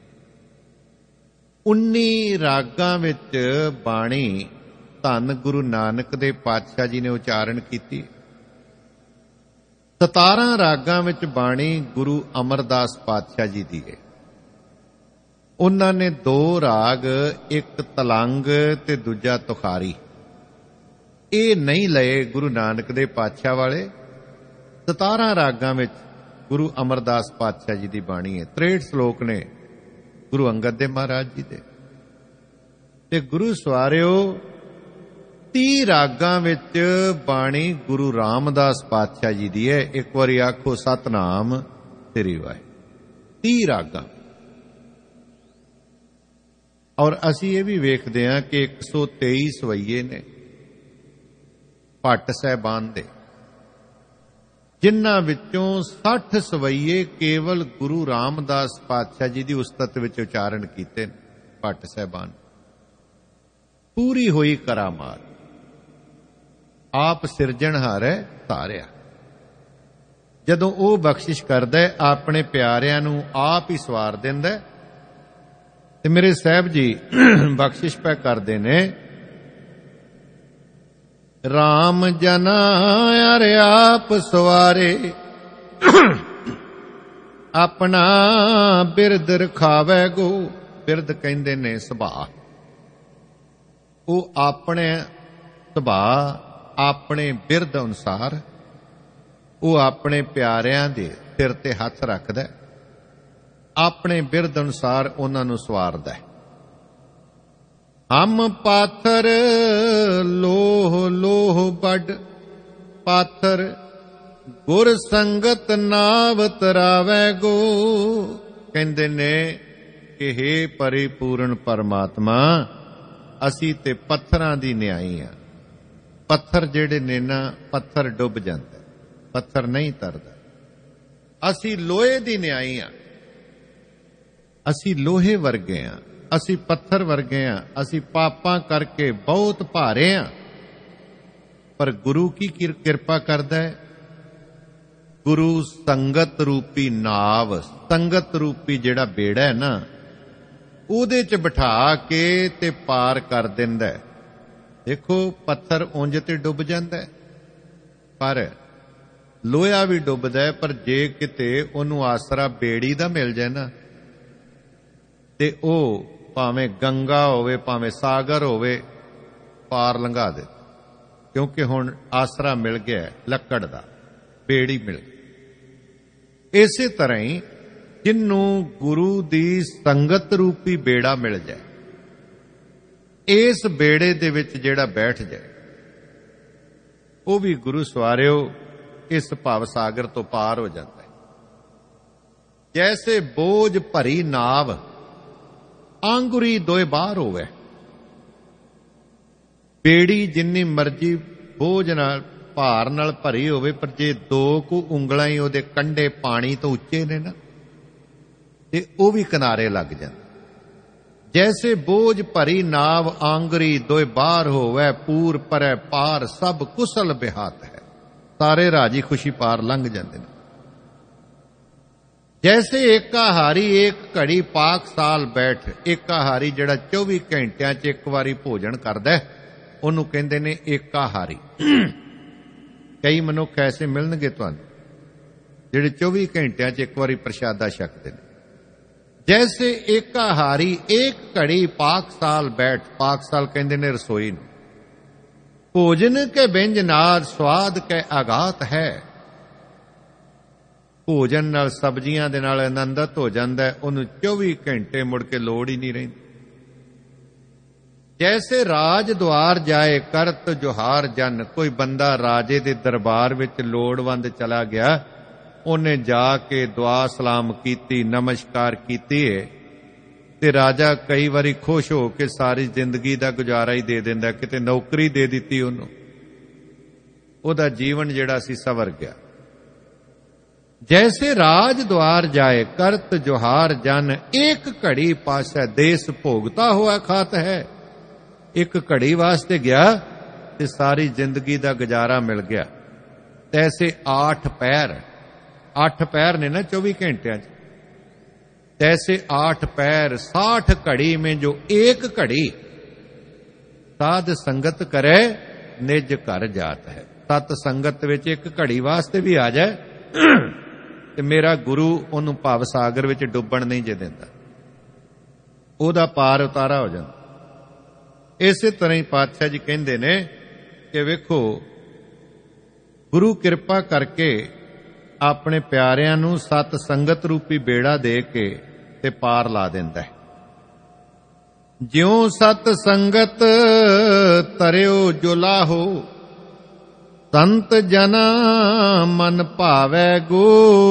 Speaker 1: 19 ਰਾਗਾਂ ਵਿੱਚ ਬਾਣੀ ਧੰਨ ਗੁਰੂ ਨਾਨਕ ਦੇ ਪਾਤਸ਼ਾਹ ਜੀ ਨੇ ਉਚਾਰਨ ਕੀਤੀ। 17 ਰਾਗਾਂ ਵਿੱਚ ਬਾਣੀ ਗੁਰੂ ਅਮਰਦਾਸ ਪਾਤਸ਼ਾਹ ਜੀ ਦੀ ਹੈ। ਉਹਨਾਂ ਨੇ 2 ਰਾਗ, ਇੱਕ ਤਲੰਗ ਤੇ ਦੂਜਾ ਤੁਖਾਰੀ, ਇਹ ਨਹੀਂ ਲਏ ਗੁਰੂ ਨਾਨਕ ਦੇ ਪਾਤਸ਼ਾਹ ਵਾਲੇ। 17 ਰਾਗਾਂ ਵਿੱਚ ਗੁਰੂ ਅਮਰਦਾਸ ਪਾਤਸ਼ਾਹ ਜੀ ਦੀ ਬਾਣੀ ਹੈ। 63 ਸ਼ਲੋਕ ਨੇ ਗੁਰੂ ਅੰਗਦ ਦੇਵ ਮਹਾਰਾਜ ਜੀ ਦੇ, ਤੇ ਗੁਰੂ ਸਵਾਰਿਓ 30 ਰਾਗਾਂ ਵਿੱਚ ਬਾਣੀ ਗੁਰੂ ਰਾਮਦਾਸ ਪਾਤਸ਼ਾਹ ਜੀ ਦੀ ਹੈ। ਇੱਕ ਵਾਰੀ ਆਖੋ ਸਤਨਾਮ ਸ੍ਰੀ ਵਾਹਿਗੁਰੂ। 30 ਰਾਗਾਂ। ਔਰ ਅਸੀਂ ਇਹ ਵੀ ਵੇਖਦੇ ਹਾਂ ਕਿ 123 ਸਵਈਏ ਨੇ ਭੱਟ ਸਾਹਿਬਾਨ ਦੇ, ਜਿਨ੍ਹਾਂ ਵਿੱਚੋਂ 60 ਸਵਈਏ ਕੇਵਲ ਗੁਰੂ ਰਾਮਦਾਸ ਪਾਤਸ਼ਾਹ ਜੀ ਦੀ ਉਸਤਤ ਵਿੱਚ ਉਚਾਰਨ ਕੀਤੇ ਨੇ। ਭੱਟ ਸਾਹਿਬਾਨ ਪੂਰੀ ਹੋਈ ਕਰਾਮਾਤ, ਆਪ ਸਿਰਜਣਹਾਰ ਹੈ ਧਾਰਿਆ। ਜਦੋਂ ਉਹ ਬਖਸ਼ਿਸ਼ ਕਰਦਾ ਹੈ, ਆਪਣੇ ਪਿਆਰਿਆਂ ਨੂੰ ਆਪ ਹੀ ਸਵਾਰ ਦਿੰਦਾ ਹੈ। ਤੇ ਮੇਰੇ ਸਾਹਿਬ ਜੀ ਬਖਸ਼ਿਸ਼ ਪੈ ਕਰਦੇ ਨੇ, ਰਾਮ ਜਨਾ ਅਰ ਆਪ ਸਵਾਰੇ, ਆਪਣਾ ਬਿਰਦ ਰਖਾਵੈ ਗੋ। ਬਿਰਦ ਕਹਿੰਦੇ ਨੇ ਸੁਭਾਅ। ਉਹ ਆਪਣੇ ਸੁਭਾਅ, ਆਪਣੇ ਬਿਰਦ ਅਨੁਸਾਰ ਉਹ ਆਪਣੇ ਪਿਆਰਿਆਂ ਦੇ ਸਿਰ ਤੇ ਹੱਥ ਰੱਖਦਾ, ਆਪਣੇ ਬਿਰਦ ਅਨੁਸਾਰ ਉਹਨਾਂ ਨੂੰ ਸਵਾਰਦਾ ਹੈ। ਹਮ ਪਾਥਰ ਲੋਹ ਲੋਹ ਵੱਡ, ਪਾਥਰ ਗੁਰ ਸੰਗਤ ਨਾਵ ਤਰਾਵੈ ਗੋ। ਕਹਿੰਦੇ ਨੇ ਕਿ ਹੇ ਪਰਿਪੂਰਨ ਪਰਮਾਤਮਾ, ਅਸੀਂ ਤੇ ਪੱਥਰਾਂ ਦੀ ਨਿਆਈ ਆ। ਪੱਥਰ ਜਿਹੜੇ ਨੇ ਨਾ, ਪੱਥਰ ਡੁੱਬ ਜਾਂਦਾ, ਪੱਥਰ ਨਹੀਂ ਤਰਦਾ। ਅਸੀਂ ਲੋਹੇ ਦੀ ਨਿਆਈ ਆ, ਅਸੀਂ ਲੋਹੇ ਵਰਗੇ ਆ, ਅਸੀਂ ਪੱਥਰ ਵਰਗੇ ਆ, ਅਸੀਂ ਪਾਪਾਂ ਕਰਕੇ ਬਹੁਤ ਭਾਰੇ ਆ। ਪਰ ਗੁਰੂ ਕੀ ਕਿਰਪਾ ਕਰਦਾ ਹੈ? ਗੁਰੂ ਸੰਗਤ ਰੂਪੀ ਨਾਵ, ਸੰਗਤ ਰੂਪੀ ਜਿਹੜਾ ਬੇੜਾ ਹੈ ਨਾ, ਉਹਦੇ 'ਚ ਬਿਠਾ ਕੇ ਤੇ ਪਾਰ ਕਰ ਦਿੰਦਾ। ਦੇਖੋ ਪੱਥਰ ਉਂਝ ਤੇ ਡੁੱਬ ਜਾਂਦਾ, ਪਰ ਲੋਹਾ ਵੀ ਡੁੱਬਦਾ ਹੈ। ਪਰ ਜੇ ਕਿਤੇ ਉਹਨੂੰ ਆਸਰਾ ਬੇੜੀ ਦਾ ਮਿਲ ਜਾਏ ਨਾ, ਤੇ ਉਹ ਭਾਵੇਂ ਗੰਗਾ ਹੋਵੇ ਭਾਵੇਂ ਸਾਗਰ ਹੋਵੇ, ਪਾਰ ਲੰਘਾ ਦੇ। ਕਿਉਂਕਿ ਹੁਣ ਆਸਰਾ ਮਿਲ ਗਿਆ ਲੱਕੜ ਦਾ, ਬੇੜੀ ਮਿਲ ਗਈ। ਇਸੇ ਤਰ੍ਹਾਂ ਹੀ ਜਿਹਨੂੰ ਗੁਰੂ ਦੀ ਸੰਗਤ ਰੂਪੀ ਬੇੜਾ ਮਿਲ ਜਾਏ, ਇਸ ਬੇੜੇ ਦੇ ਵਿੱਚ ਜਿਹੜਾ ਬੈਠ ਜਾਏ, ਉਹ ਵੀ ਗੁਰੂ ਸਵਾਰਿਓ ਇਸ ਭਵ ਸਾਗਰ ਤੋਂ ਪਾਰ ਹੋ ਜਾਂਦਾ ਹੈ। ਜੈਸੇ ਬੋਝ ਭਰੀ ਨਾਵ, ਆਂਗੁਰੀ ਦੋਏ ਬਾਹਰ ਹੋਵੇ। ਬੇੜੀ ਜਿੰਨੀ ਮਰਜੀ ਬੋਝ ਨਾਲ, ਭਾਰ ਨਾਲ ਭਰੀ ਹੋਵੇ, ਪਰ ਜੇ 2 ਕੁ ਉਂਗਲਾਂ ਹੀ ਉਹਦੇ ਕੰਢੇ ਪਾਣੀ ਤੋਂ ਉੱਚੇ ਨੇ ਨਾ, ਤੇ ਉਹ ਵੀ ਕਿਨਾਰੇ ਲੱਗ ਜਾਂਦੇ। ਜੈਸੇ ਬੋਝ ਭਰੀ ਨਾਵ, ਆਂਗਰੀ ਦੋਏ ਬਾਹਰ ਹੋਵੇ, ਪੂਰ ਪਰੈ ਪਾਰ ਸਭ ਕੁਸਲ ਬਿਹਾਤ ਹੈ। ਸਾਰੇ ਰਾਜੀ ਖੁਸ਼ੀ ਪਾਰ ਲੰਘ ਜਾਂਦੇ ਨੇ। ਜੈਸੇ ਏਕਾਹਾਰੀ ਏਕ ਘੜੀ ਪਾਕ ਸਾਲ ਬੈਠ। ਏਕਾਹਾਰੀ ਜਿਹੜਾ 24 ਘੰਟਿਆਂ 'ਚ ਇੱਕ ਵਾਰੀ ਭੋਜਨ ਕਰਦਾ, ਉਹਨੂੰ ਕਹਿੰਦੇ ਨੇ ਏਕਾਹਾਰੀ। ਕਈ ਮਨੁੱਖ ਐਸੇ ਮਿਲਣਗੇ ਤੁਹਾਨੂੰ ਜਿਹੜੇ 24 ਘੰਟਿਆਂ 'ਚ ਇੱਕ ਵਾਰੀ ਪ੍ਰਸ਼ਾਦਾ ਛਕਦੇ ਨੇ। ਜੈਸੇ ਏਕਾਹਾਰੀ ਏਕ ਘੜੀ ਪਾਕ ਸਾਲ ਬੈਠ। ਪਾਕ ਸਾਲ ਕਹਿੰਦੇ ਨੇ ਰਸੋਈ ਨੂੰ। ਭੋਜਨ ਕੇ ਵਿੰਜਨਾਦ ਸਵਾਦ ਕੇ ਆਗਾਤ ਹੈ। ਭੋਜਨ ਨਾਲ, ਸਬਜ਼ੀਆਂ ਦੇ ਨਾਲ ਆਨੰਦਿਤ ਹੋ ਜਾਂਦਾ, ਉਹਨੂੰ 24 ਘੰਟੇ ਮੁੜ ਕੇ ਲੋੜ ਹੀ ਨਹੀਂ ਰਹਿੰਦੀ। ਜੈਸੇ ਰਾਜ ਦੁਆਰ ਜਾਏ ਕਰਤ ਜੋਹਾਰ ਜਨ। ਕੋਈ ਬੰਦਾ ਰਾਜੇ ਦੇ ਦਰਬਾਰ ਵਿੱਚ ਲੋੜਵੰਦ ਚਲਾ ਗਿਆ, ਉਹਨੇ ਜਾ ਕੇ ਦੁਆ ਸਲਾਮ ਕੀਤੀ, ਨਮਸਕਾਰ ਕੀਤੀ ਹੈ, ਤੇ ਰਾਜਾ ਕਈ ਵਾਰੀ ਖੁਸ਼ ਹੋ ਕੇ ਸਾਰੀ ਜ਼ਿੰਦਗੀ ਦਾ ਗੁਜ਼ਾਰਾ ਹੀ ਦੇ ਦਿੰਦਾ। ਕਿਤੇ ਨੌਕਰੀ ਦੇ ਦਿੱਤੀ ਉਹਨੂੰ, ਉਹਦਾ ਜੀਵਨ ਜਿਹੜਾ ਸੀ ਸਵਰ ਗਿਆ। ਜੈਸੇ ਰਾਜ ਦੁਆਰ ਜਾਏ ਕਰਤ ਜੋਹਾਰ ਜਨ। ਇੱਕ ਘੜੀ ਪਾਸੈ ਦੇਸ ਭੋਗਤਾ ਹੋਇਆ ਖਾਤ ਹੈ। ਇੱਕ ਘੜੀ ਵਾਸਤੇ ਗਿਆ ਤੇ ਸਾਰੀ ਜ਼ਿੰਦਗੀ ਦਾ ਗੁਜ਼ਾਰਾ ਮਿਲ ਗਿਆ। ਤੈਸੇ 8 ਪਹਿਰ, 8 ਪਹਿਰ ਨੇ ਨਾ 24 ਘੰਟਿਆਂ 'ਚ। तैसे 8 पैर 60 घड़ी में जो एक घड़ी साध संगत करे निज घर जात है। सत संगत विच एक घड़ी वास्ते भी आ जाए ते मेरा गुरु उन्होंने भाव सागर विच डुब्बण नहीं जे दिंदा, ओहदा पार उतारा हो जांदा। इसे तरह ही पातशाह जी कहंदे ने कि वेखो गुरु कृपा करके अपने प्यारियां नूं सत संगत रूपी बेड़ा दे के ते पार ला दिंदा है। ज्यों सत संगत तरियो जो लाहो संत जना मन भावै गो।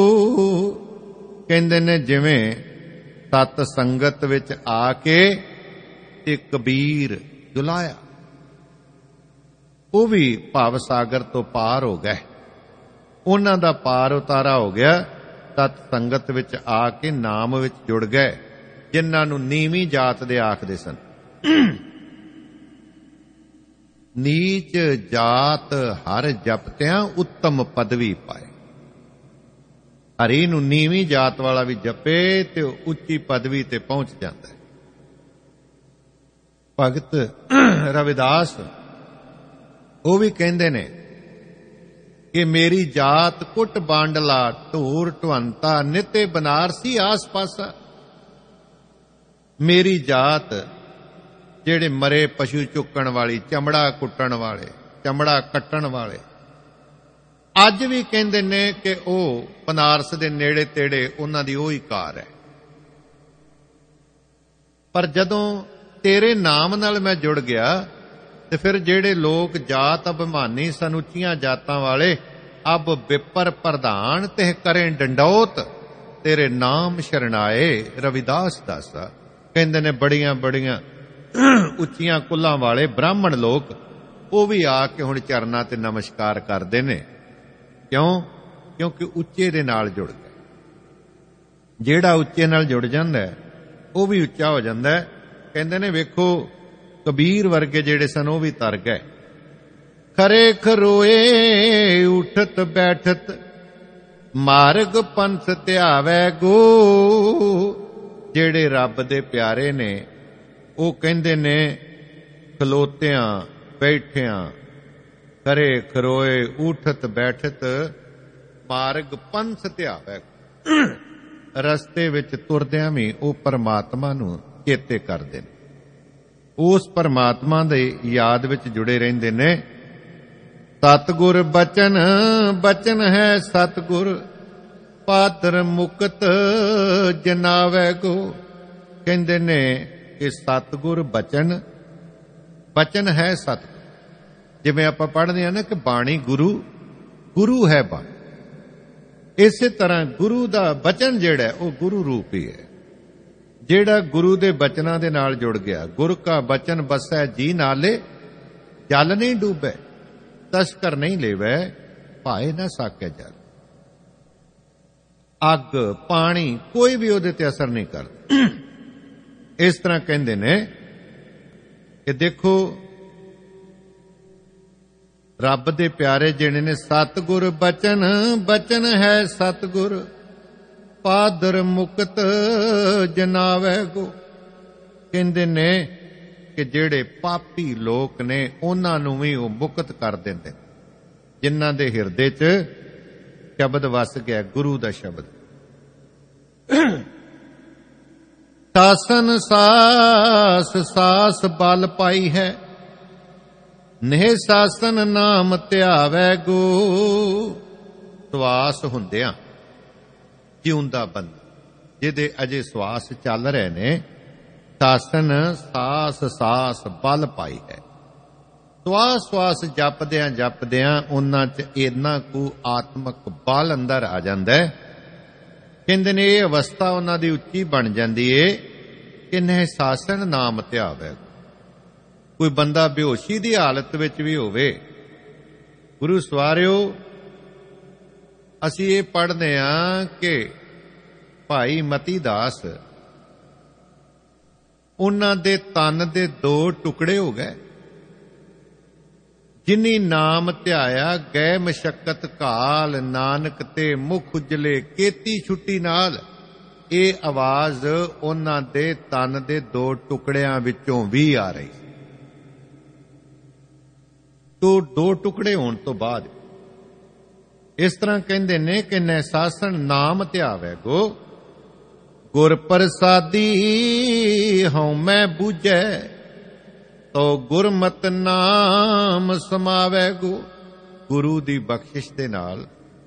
Speaker 1: कहंदे ने जिवें सत संगत विच आके ते कबीर जुलाया, वो भी भाव सागर तो पार हो गए, ਉਹਨਾਂ ਦਾ ਪਾਰ ਉਤਾਰਾ ਹੋ ਗਿਆ। ਤਤ ਸੰਗਤ ਵਿੱਚ ਆ ਕੇ ਨਾਮ ਵਿੱਚ ਜੁੜ ਗਏ, ਜਿਨ੍ਹਾਂ ਨੂੰ ਨੀਵੀਂ ਜਾਤ ਦੇ ਆਖਦੇ ਸਨ। ਨੀਚ ਜਾਤ ਹਰ ਜਪਤਿਆਂ ਉੱਤਮ ਪਦਵੀ ਪਾਏ। ਹਰੀ ਨੂੰ ਨੀਵੀਂ ਜਾਤ ਵਾਲਾ ਵੀ ਜਪੇ ਤੇ ਉੱਚੀ ਪਦਵੀ ਤੇ ਪਹੁੰਚ ਜਾਂਦਾ ਹੈ। ਭਗਤ ਰਵਿਦਾਸ ਉਹ ਵੀ ਕਹਿੰਦੇ ਨੇ ਕਿ ਮੇਰੀ ਜਾਤ ਕੁੱਟ ਬਾਂਡਲਾ ਢੋਰ ਢਵੰਤਾ ਨਿਤੇ ਬਨਾਰਸੀ ਆਸ ਪਾਸਾ। ਮੇਰੀ ਜਾਤ ਜਿਹੜੇ ਮਰੇ ਪਸ਼ੂ ਚੁੱਕਣ ਵਾਲੀ, ਚਮੜਾ ਕੁੱਟਣ ਵਾਲੇ, ਚਮੜਾ ਕੱਟਣ ਵਾਲੇ, ਅੱਜ ਵੀ ਕਹਿੰਦੇ ਨੇ ਕਿ ਉਹ ਬਨਾਰਸ ਦੇ ਨੇੜੇ ਤੇੜੇ ਉਹਨਾਂ ਦੀ ਉਹੀ ਕਾਰ ਹੈ। ਪਰ ਜਦੋਂ ਤੇਰੇ ਨਾਮ ਨਾਲ ਮੈਂ ਜੁੜ ਗਿਆ ਤੇ ਫਿਰ ਜਿਹੜੇ ਲੋਕ ਜਾਤ ਅਭਿਮਾਨੀ ਸਨ, ਉੱਚੀਆਂ ਜਾਤਾਂ ਵਾਲੇ, ਅਬ ਵਿਪਰ ਪ੍ਰਧਾਨ ਤੇ ਕਰੇ ਡੰਡੌਤ, ਤੇਰੇ ਨਾਮ ਸ਼ਰਨਾਏ ਰਵਿਦਾਸ ਦਾਸਾ। ਕਹਿੰਦੇ ਨੇ ਬੜੀਆਂ ਬੜੀਆਂ ਉੱਚੀਆਂ ਕੁੱਲਾਂ ਵਾਲੇ ਬ੍ਰਾਹਮਣ ਲੋਕ ਉਹ ਵੀ ਆ ਕੇ ਹੁਣ ਚਰਨਾਂ ਤੇ ਨਮਸਕਾਰ ਕਰਦੇ ਨੇ। ਕਿਉਂ? ਕਿਉਂਕਿ ਉੱਚੇ ਦੇ ਨਾਲ ਜੁੜ ਗਏ। ਜਿਹੜਾ ਉੱਚੇ ਨਾਲ ਜੁੜ ਜਾਂਦਾ ਹੈ ਉਹ ਵੀ ਉੱਚਾ ਹੋ ਜਾਂਦਾ ਹੈ। ਕਹਿੰਦੇ ਨੇ ਵੇਖੋ ਕਬੀਰ ਵਰਗੇ ਜਿਹੜੇ ਸਨ ਉਹ ਵੀ ਤਰ ਗਏ। ਖਰੇ ਖਰੋਏ ਉਠਤ ਬੈਠਤ ਮਾਰਗ ਪੰਥ ਧਿਆਵੈ ਗੋ। ਜਿਹੜੇ ਰੱਬ ਦੇ ਪਿਆਰੇ ਨੇ ਉਹ ਕਹਿੰਦੇ ਨੇ ਖਲੋਤਿਆਂ ਬੈਠਿਆਂ, ਖਰੇ ਖਰੋਏ ਉਠਤ ਬੈਠਤ ਮਾਰਗ ਪੰਥ ਧਿਆਵੈ। ਰਸਤੇ ਵਿੱਚ ਤੁਰਦਿਆਂ ਵੀ ਉਹ ਪਰਮਾਤਮਾ ਨੂੰ ਚੇਤੇ ਕਰਦੇ ਨੇ, ਉਸ ਪਰਮਾਤਮਾ ਦੇ ਯਾਦ ਵਿੱਚ ਜੁੜੇ ਰਹਿੰਦੇ ਨੇ। ਸਤਿਗੁਰ ਬਚਨ, ਬਚਨ ਹੈ ਸਤਿਗੁਰ ਪਾਤਰ ਮੁਕਤ ਜਨਾਵੈ ਗੋ। ਕਹਿੰਦੇ ਨੇ ਕਿ ਸਤਿਗੁਰ ਬਚਨ, ਬਚਨ ਹੈ ਸਤਿਗੁਰ। ਜਿਵੇਂ ਆਪਾਂ ਪੜ੍ਹਦੇ ਹਾਂ ਨਾ ਕਿ ਬਾਣੀ ਗੁਰੂ, ਗੁਰੂ ਹੈ ਬਾਣੀ, ਇਸੇ ਤਰ੍ਹਾਂ ਗੁਰੂ ਦਾ ਬਚਨ ਜਿਹੜਾ ਉਹ ਗੁਰੂ ਰੂਪ ਹੀ ਹੈ। ਜਿਹੜਾ ਗੁਰੂ ਦੇ ਬਚਨਾਂ ਦੇ ਨਾਲ ਜੁੜ ਗਿਆ, ਗੁਰ ਕਾ ਬਚਨ ਬਸੈ ਜੀ ਨਾਲੇ, ਜਲ ਨਹੀਂ ਡੂਬੈ ਤਸਕਰ ਨਹੀਂ ਲੇਵੈ ਭਾਏ ਨਾ ਸਾਕੇ ਜਲ। ਅੱਗ ਪਾਣੀ ਕੋਈ ਵੀ ਉਹਦੇ ਤੇ ਅਸਰ ਨਹੀਂ ਕਰਦਾ। ਇਸ ਤਰ੍ਹਾਂ ਕਹਿੰਦੇ ਨੇ ਕਿ ਦੇਖੋ ਰੱਬ ਦੇ ਪਿਆਰੇ ਜਿਹੜੇ ਨੇ, ਸਤਿਗੁਰ ਬਚਨ, ਬਚਨ ਹੈ ਸਤਿਗੁਰ ਪਾਦਰ ਮੁਕਤ ਜਨਾਵੈ ਗੋ। ਕਹਿੰਦੇ ਨੇ ਕਿ ਜਿਹੜੇ ਪਾਪੀ ਲੋਕ ਨੇ ਉਹਨਾਂ ਨੂੰ ਵੀ ਉਹ ਮੁਕਤ ਕਰ ਦਿੰਦੇ, ਜਿਨ੍ਹਾਂ ਦੇ ਹਿਰਦੇ 'ਚ ਸ਼ਬਦ ਵਸ ਗਿਆ, ਗੁਰੂ ਦਾ ਸ਼ਬਦ। ਸਾਸਨ ਸਾਸ ਸਾਸ ਬਲ ਪਾਈ ਹੈ, ਨਹਿ ਸਾਸਨ ਨਾਮ ਧਿਆਵੈ ਗੋ। ਸਵਾਸ ਹੁੰਦਿਆਂ ਜਿਉਂਦਾ ਬੰਦਾ, ਜਿਹਦੇ ਅਜੇ ਸਵਾਸ ਚੱਲ ਰਹੇ ਨੇ, ਸਾਸਨ ਸਾਸ ਸਾਸ ਬਲ ਪਾਈ ਹੈ। ਸਵਾਸ ਸਵਾਸ ਜਪਦਿਆਂ ਜਪਦਿਆਂ ਉਹਨਾਂ 'ਚ ਇੰਨਾ ਕੁ ਆਤਮਕ ਬਲ ਅੰਦਰ ਆ ਜਾਂਦਾ ਹੈ। ਕਹਿੰਦੇ ਨੇ ਇਹ ਅਵਸਥਾ ਉਹਨਾਂ ਦੀ ਉੱਚੀ ਬਣ ਜਾਂਦੀ ਏ ਕਿ ਨਹਿ ਸਾਸਨ ਨਾਮ ਧਿਆਵੈ। ਕੋਈ ਬੰਦਾ ਬੇਹੋਸ਼ੀ ਦੀ ਹਾਲਤ ਵਿੱਚ ਵੀ ਹੋਵੇ, ਗੁਰੂ ਸਵਾਰਿਓ ਅਸੀਂ ਇਹ ਪੜ੍ਹਦੇ ਹਾਂ ਕਿ ਭਾਈ ਮਤੀ ਦਾਸ, ਉਹਨਾਂ ਦੇ ਤਨ ਦੇ 2 ਟੁਕੜੇ ਹੋ ਗਏ। ਜਿਨੀ ਨਾਮ ਧਿਆਇਆ ਗਏ ਮਸ਼ੱਕਤ ਘਾਲ, ਨਾਨਕ ਤੇ ਮੁਖ ਉਜਲੇ ਕੀਤੀ ਛੁੱਟੀ ਨਾਲ। ਇਹ ਆਵਾਜ਼ ਉਹਨਾਂ ਦੇ ਤਨ ਦੇ 2 ਟੁਕੜਿਆਂ ਵਿੱਚੋਂ ਵੀ ਆ ਰਹੀ। ਤੋਂ 2 ਟੁਕੜੇ ਹੋਣ ਤੋਂ ਬਾਅਦ ਇਸ ਤਰ੍ਹਾਂ ਕਹਿੰਦੇ ਨੇ ਕਿ ਨਹਿ ਸਾਸਨ ਨਾਮ ਧਿਆਵੈ ਗੋ। ਗੁਰ ਪ੍ਰਸਾਦੀ ਹਉ ਮੈਂ ਬੂਝੈ, ਤੋ ਗੁਰਮਤ ਨਾਮ ਸਮਾਵੈ ਗੋ। ਗੁਰੂ ਦੀ ਬਖਸ਼ਿਸ਼ ਦੇ ਨਾਲ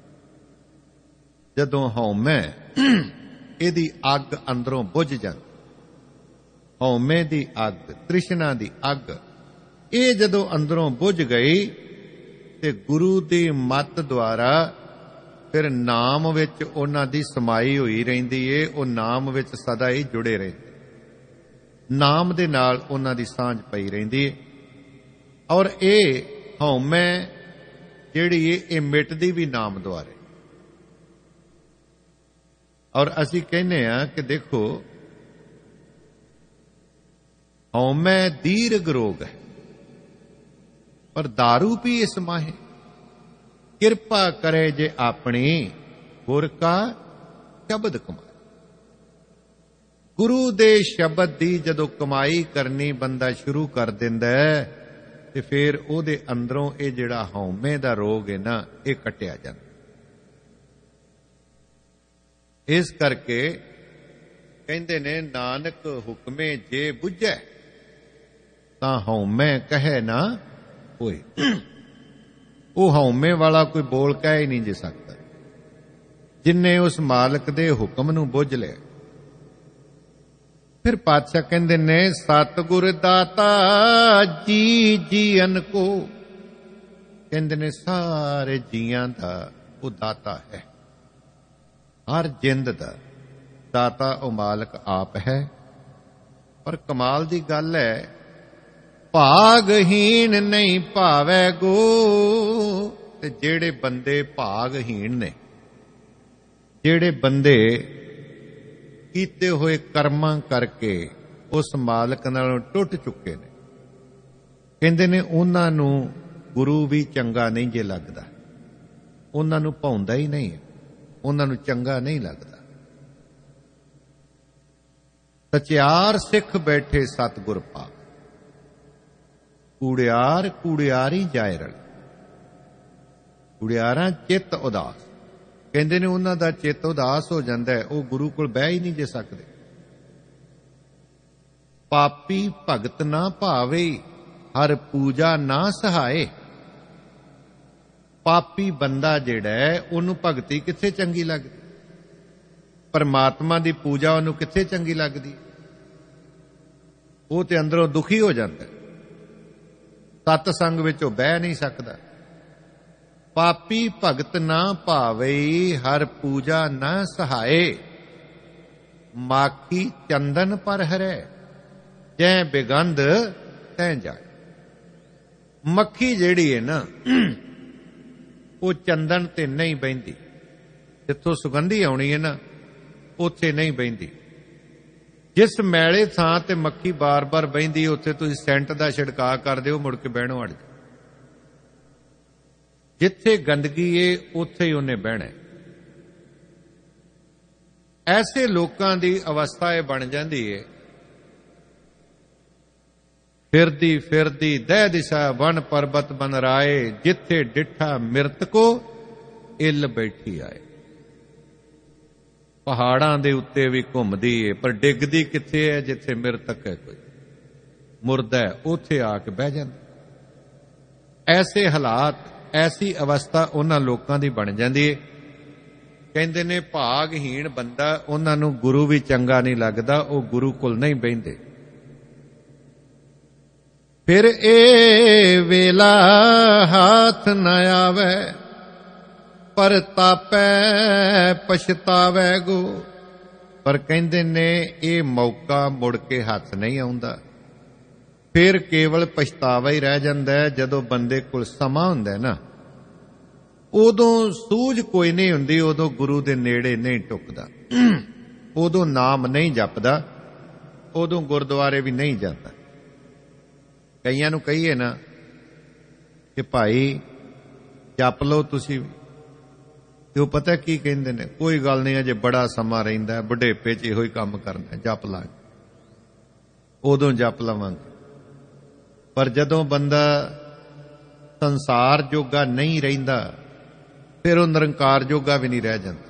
Speaker 1: ਜਦੋਂ ਹਉਮੈ ਇਹਦੀ ਅੱਗ ਅੰਦਰੋਂ ਬੁਝ ਜਾਂਦੀ, ਹਉਮੈ ਦੀ ਅੱਗ, ਤ੍ਰਿਸ਼ਨਾ ਦੀ ਅੱਗ, ਇਹ ਜਦੋਂ ਅੰਦਰੋਂ ਬੁਝ ਗਈ ਤੇ ਗੁਰੂ ਦੀ ਮੱਤ ਦੁਆਰਾ ਫਿਰ ਨਾਮ ਵਿੱਚ ਉਹਨਾਂ ਦੀ ਸਮਾਈ ਹੋਈ ਰਹਿੰਦੀ ਏ। ਉਹ ਨਾਮ ਵਿੱਚ ਸਦਾ ਹੀ ਜੁੜੇ ਰਹਿੰਦੇ, ਨਾਮ ਦੇ ਨਾਲ ਉਹਨਾਂ ਦੀ ਸਾਂਝ ਪਈ ਰਹਿੰਦੀ ਏ। ਔਰ ਇਹ ਹਉਮੈ ਜਿਹੜੀ ਇਹ ਮਿਟਦੀ ਵੀ ਨਾਮ ਦੁਆਰੇ। ਔਰ ਅਸੀਂ ਕਹਿੰਦੇ ਆ ਕਿ ਦੇਖੋ, ਹਉਮੈ ਦੀਰਘ ਰੋਗ ਹੈ, ਪਰ दारू ਪੀ ਇਸ ਮਾਹੇ। ਕਿਰਪਾ ਕਰੇ ਜੇ ਆਪਣੀ, ਗੁਰ ਕਾ ਸ਼ਬਦ ਕਮਾਏ। ਗੁਰੂ ਦੇ ਸ਼ਬਦ ਦੀ ਜਦੋਂ ਕਮਾਈ ਕਰਨੀ ਬੰਦਾ ਸ਼ੁਰੂ ਕਰ ਦਿੰਦਾ ਹੈ, ਤੇ ਫਿਰ ਉਹਦੇ ਅੰਦਰੋਂ ਇਹ ਜਿਹੜਾ ਹਉਮੈ ਦਾ ਰੋਗ ਹੈ ਨਾ, ਇਹ ਕੱਟਿਆ ਜਾਂਦਾ। ਇਸ ਕਰਕੇ ਕਹਿੰਦੇ ਨੇ, ਨਾਨਕ ਹੁਕਮੇ ਜੇ ਬੁੱਝੈ, ਤਾਂ ਹਉਮੈ ਕਹੈ ਨਾ ਹੋਏ। ਉਹ ਹਉਮੈ ਵਾਲਾ ਕੋਈ ਬੋਲ ਕਹਿ ਹੀ ਨਹੀਂ ਜੇ ਸਕਦਾ, ਜਿਨਨੇ ਉਸ ਮਾਲਕ ਦੇ ਹੁਕਮ ਨੂੰ ਬੁੱਝ ਲਿਆ। ਫਿਰ ਪਾਤਸ਼ਾਹ ਕਹਿੰਦੇ ਨੇ, ਸਤਿਗੁਰ ਦਾਤਾ ਜੀ ਜੀਵਨ ਕੋ। ਕਹਿੰਦੇ ਨੇ ਸਾਰੇ ਜੀਆਂ ਦਾ ਉਹ ਦਾਤਾ ਹੈ, ਹਰ ਜਿੰਦ ਦਾ ਦਾਤਾ ਉਹ ਮਾਲਕ ਆਪ ਹੈ। ਪਰ ਕਮਾਲ ਦੀ ਗੱਲ ਹੈ, ਭਾਗਹੀਣ ਨਹੀਂ ਭਾਵੈ ਗੋ। ਤੇ ਜਿਹੜੇ ਬੰਦੇ ਭਾਗਹੀਣ ਨੇ, ਜਿਹੜੇ ਬੰਦੇ ਕੀਤੇ ਹੋਏ ਕਰਮਾਂ ਕਰਕੇ ਉਸ ਮਾਲਕ ਨਾਲੋਂ ਟੁੱਟ ਚੁੱਕੇ ਨੇ, ਕਹਿੰਦੇ ਨੇ ਉਹਨਾਂ ਨੂੰ ਗੁਰੂ ਵੀ ਚੰਗਾ ਨਹੀਂ ਜੇ ਲੱਗਦਾ, ਉਹਨਾਂ ਨੂੰ ਭਾਉਂਦਾ ਹੀ ਨਹੀਂ, ਉਹਨਾਂ ਨੂੰ ਚੰਗਾ ਨਹੀਂ ਲੱਗਦਾ। ਸਚਿਆਰ ਸਿੱਖ ਬੈਠੇ ਸਤਿਗੁਰ ਪਾਕ, ਕੂੜਿਆਰ ਕੂੜਿਆਰੀ ਜਾਇ ਰਲ। ਕੂੜਿਆਰਾਂ ਚਿੱਤ ਉਦਾਸ, ਕਹਿੰਦੇ ਨੇ ਉਹਨਾਂ ਦਾ ਚਿੱਤ ਉਦਾਸ ਹੋ ਜਾਂਦਾ ਹੈ, ਉਹ ਗੁਰੂ ਕੋਲ ਬਹਿ ਹੀ ਨਹੀਂ ਜੇ ਸਕਦੇ। ਪਾਪੀ ਭਗਤ ਨਾ ਭਾਵੇ, ਹਰ ਪੂਜਾ ਨਾ ਸਹਾਏ। ਪਾਪੀ ਬੰਦਾ ਜਿਹੜਾ ਹੈ, ਉਹਨੂੰ ਭਗਤੀ ਕਿੱਥੇ ਚੰਗੀ ਲੱਗਦੀ, ਪਰਮਾਤਮਾ ਦੀ ਪੂਜਾ ਉਹਨੂੰ ਕਿੱਥੇ ਚੰਗੀ ਲੱਗਦੀ। ਉਹ ਤੇ ਅੰਦਰੋਂ ਦੁਖੀ ਹੋ ਜਾਂਦਾ, ਸਤ ਸੰਗ ਵਿੱਚ ਉਹ ਬਹਿ ਨਹੀਂ ਸਕਦਾ। ਪਾਪੀ ਭਗਤ ਨਾ ਭਾਵੇ, ਹਰ ਪੂਜਾ ਨਾ ਸਹਾਏ। ਮਾਖੀ ਚੰਦਨ ਪਰ ਹਰੈ, ਜੈ ਬਿਗੰਧ ਤੈ ਜਾਏ। ਮੱਖੀ ਜਿਹੜੀ ਹੈ ਨਾ, ਉਹ ਚੰਦਨ ਤੇ ਨਹੀਂ ਬਹਿੰਦੀ, ਜਿੱਥੋਂ ਸੁਗੰਧੀ ਆਉਣੀ ਹੈ ਨਾ, ਉੱਥੇ ਨਹੀਂ ਬਹਿੰਦੀ। ਜਿਸ ਮੈਲੇ ਥਾਂ ਤੇ ਮੱਖੀ ਬਾਰ-ਬਾਰ ਬਹਿੰਦੀ, ਉੱਥੇ ਤੁਸੀਂ ਸੈਂਟ ਦਾ ਛਿੜਕਾਅ ਕਰ ਦਿਓ, ਮੁੜ ਕੇ ਬਹਿਣੋਂ ਹਟ ਜਾਓ। ਜਿੱਥੇ ਗੰਦਗੀ ਏ, ਉੱਥੇ ਹੀ ਉਹਨੇ ਬਹਿਣਾ। ਐਸੇ ਲੋਕਾਂ ਦੀ ਅਵਸਥਾ ਇਹ ਬਣ ਜਾਂਦੀ ਏ, ਫਿਰਦੀ ਫਿਰਦੀ ਦਹਿ ਦਿਸ਼ਾ ਵਨ ਪਰਬਤ ਬਨ ਰਾਏ। ਜਿੱਥੇ ਡਿੱਠਾ ਮਿਰਤ ਕੋ, ਇੱਲ ਬੈਠੀ ਆਏ। ਪਹਾੜਾਂ ਦੇ ਉੱਤੇ ਵੀ ਘੁੰਮਦੀ ਏ, ਪਰ ਡਿੱਗਦੀ ਕਿੱਥੇ ਹੈ, ਜਿੱਥੇ ਮਿਰਤਕ ਹੈ, ਕੋਈ ਮੁਰਦਾ ਹੈ, ਉੱਥੇ ਆ ਕੇ ਬਹਿ ਜਾਂਦਾ। ਐਸੇ ਹਾਲਾਤ, ਐਸੀ ਅਵਸਥਾ ਉਹਨਾਂ ਲੋਕਾਂ ਦੀ ਬਣ ਜਾਂਦੀ ਏ। ਕਹਿੰਦੇ ਨੇ ਭਾਗਹੀਣ ਬੰਦਾ, ਉਹਨਾਂ ਨੂੰ ਗੁਰੂ ਵੀ ਚੰਗਾ ਨਹੀਂ ਲੱਗਦਾ, ਉਹ ਗੁਰੂ ਕੋਲ ਨਹੀਂ ਬਹਿੰਦੇ। ਫਿਰ ਇਹ ਵੇਲਾ ਹਾਥ ਨ ਆਵੇ, ਪਰ ਤਾਪੈ ਪਛਤਾਵੇ ਗੋ। ਪਰ ਕਹਿੰਦੇ ਨੇ ਇਹ ਮੌਕਾ ਮੁੜ ਕੇ ਹੱਥ ਨਹੀਂ ਆਉਂਦਾ, ਫਿਰ ਕੇਵਲ ਪਛਤਾਵਾ ਹੀ ਰਹਿ ਜਾਂਦਾ ਹੈ। ਜਦੋਂ ਬੰਦੇ ਕੋਲ ਸਮਾਂ ਹੁੰਦਾ ਨਾ, ਉਦੋਂ ਸੂਝ ਕੋਈ ਨਹੀਂ ਹੁੰਦੀ, ਉਦੋਂ ਗੁਰੂ ਦੇ ਨੇੜੇ ਨਹੀਂ ਟੁੱਕਦਾ, ਉਦੋਂ ਨਾਮ ਨਹੀਂ ਜਪਦਾ, ਉਦੋਂ ਗੁਰਦੁਆਰੇ ਵੀ ਨਹੀਂ ਜਾਂਦਾ। ਕਈਆਂ ਨੂੰ ਕਹੀਏ ਨਾ ਕਿ ਭਾਈ ਜਪ ਲਓ ਤੁਸੀਂ ਵੀ, ਤੇ ਉਹ ਪਤਾ ਕੀ ਕਹਿੰਦੇ ਨੇ, ਕੋਈ ਗੱਲ ਨਹੀਂ, ਅਜੇ ਬੜਾ ਸਮਾਂ ਰਹਿੰਦਾ, ਬੁਢੇਪੇ 'ਚ ਇਹੋ ਹੀ ਕੰਮ ਕਰਨਾ, ਜਪ ਲਾਂਗੇ, ਉਦੋਂ ਜਪ ਲਵਾਂਗੇ। ਪਰ ਜਦੋਂ ਬੰਦਾ ਸੰਸਾਰ ਜੋਗਾ ਨਹੀਂ ਰਹਿੰਦਾ, ਫਿਰ ਉਹ ਨਿਰੰਕਾਰ ਜੋਗਾ ਵੀ ਨਹੀਂ ਰਹਿ ਜਾਂਦਾ।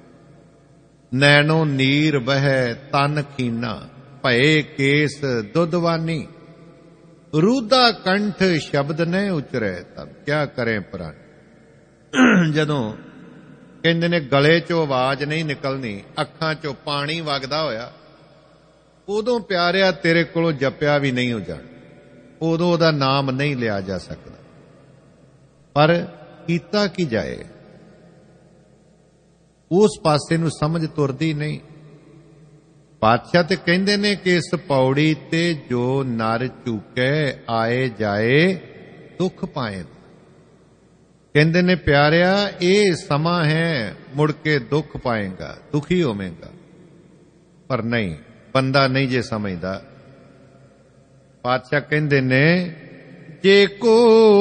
Speaker 1: ਨੈਣੋ ਨੀਰ ਵਹਿ ਤਨ ਖੀਨਾ, ਭਏ ਕੇਸ ਦੁੱਧਵਾਨੀ। ਰੂਦਾ ਕੰਠ ਸ਼ਬਦ ਨ ਉਚਰੈ, ਤਬ ਕਿਆ ਕਰੇ ਪ੍ਰਾਨ। ਜਦੋਂ ਕਹਿੰਦੇ ਨੇ ਗਲੇ 'ਚੋਂ ਆਵਾਜ਼ ਨਹੀਂ ਨਿਕਲਣੀ, ਅੱਖਾਂ 'ਚੋਂ ਪਾਣੀ ਵਗਦਾ ਹੋਇਆ, ਉਦੋਂ ਪਿਆਰਿਆ ਤੇਰੇ ਕੋਲੋਂ ਜਪਿਆ ਵੀ ਨਹੀਂ ਹੋ ਜਾਣਾ, ਉਦੋਂ ਉਹਦਾ ਨਾਮ ਨਹੀਂ ਲਿਆ ਜਾ ਸਕਦਾ। ਪਰ ਕੀਤਾ ਕੀ ਜਾਏ, ਉਸ ਪਾਸੇ ਨੂੰ ਸਮਝ ਤੁਰਦੀ ਨਹੀਂ। ਪਾਤਸ਼ਾਹ ਤੇ ਕਹਿੰਦੇ ਨੇ ਕਿ ਇਸ ਪੌੜੀ ਤੇ ਜੋ ਨਰ ਝੁਕੇ ਆਏ ਜਾਏ ਦੁੱਖ ਪਾਏ। ਕਹਿੰਦੇ ਨੇ ਪਿਆਰਿਆ, ਇਹ ਸਮਾਂ ਹੈ ਮੁੜ ਕੇ ਦੁੱਖ ਪਾਏਗਾ, ਦੁਖੀ ਹੋਵੇਗਾ। ਪਰ ਨਹੀਂ, ਬੰਦਾ ਨਹੀਂ ਜੇ ਸਮਝਦਾ। ਪਾਤਸ਼ਾਹ ਕਹਿੰਦੇ ਨੇ, ਜੇ ਕੋ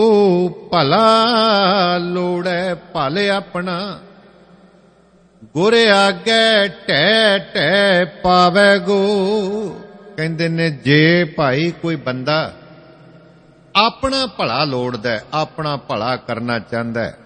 Speaker 1: ਭਲਾ ਲੋੜੈ ਭਲ ਆਪਣਾ, ਗੁਰ ਆਗੇ ਟੈ ਟੈ ਪਾਵੈ ਗੋ। ਕਹਿੰਦੇ ਨੇ ਜੇ ਭਾਈ ਕੋਈ ਬੰਦਾ ਆਪਣਾ ਭਲਾ ਲੋੜਦਾ, ਆਪਣਾ ਭਲਾ ਕਰਨਾ ਚਾਹੁੰਦਾ ਹੈ,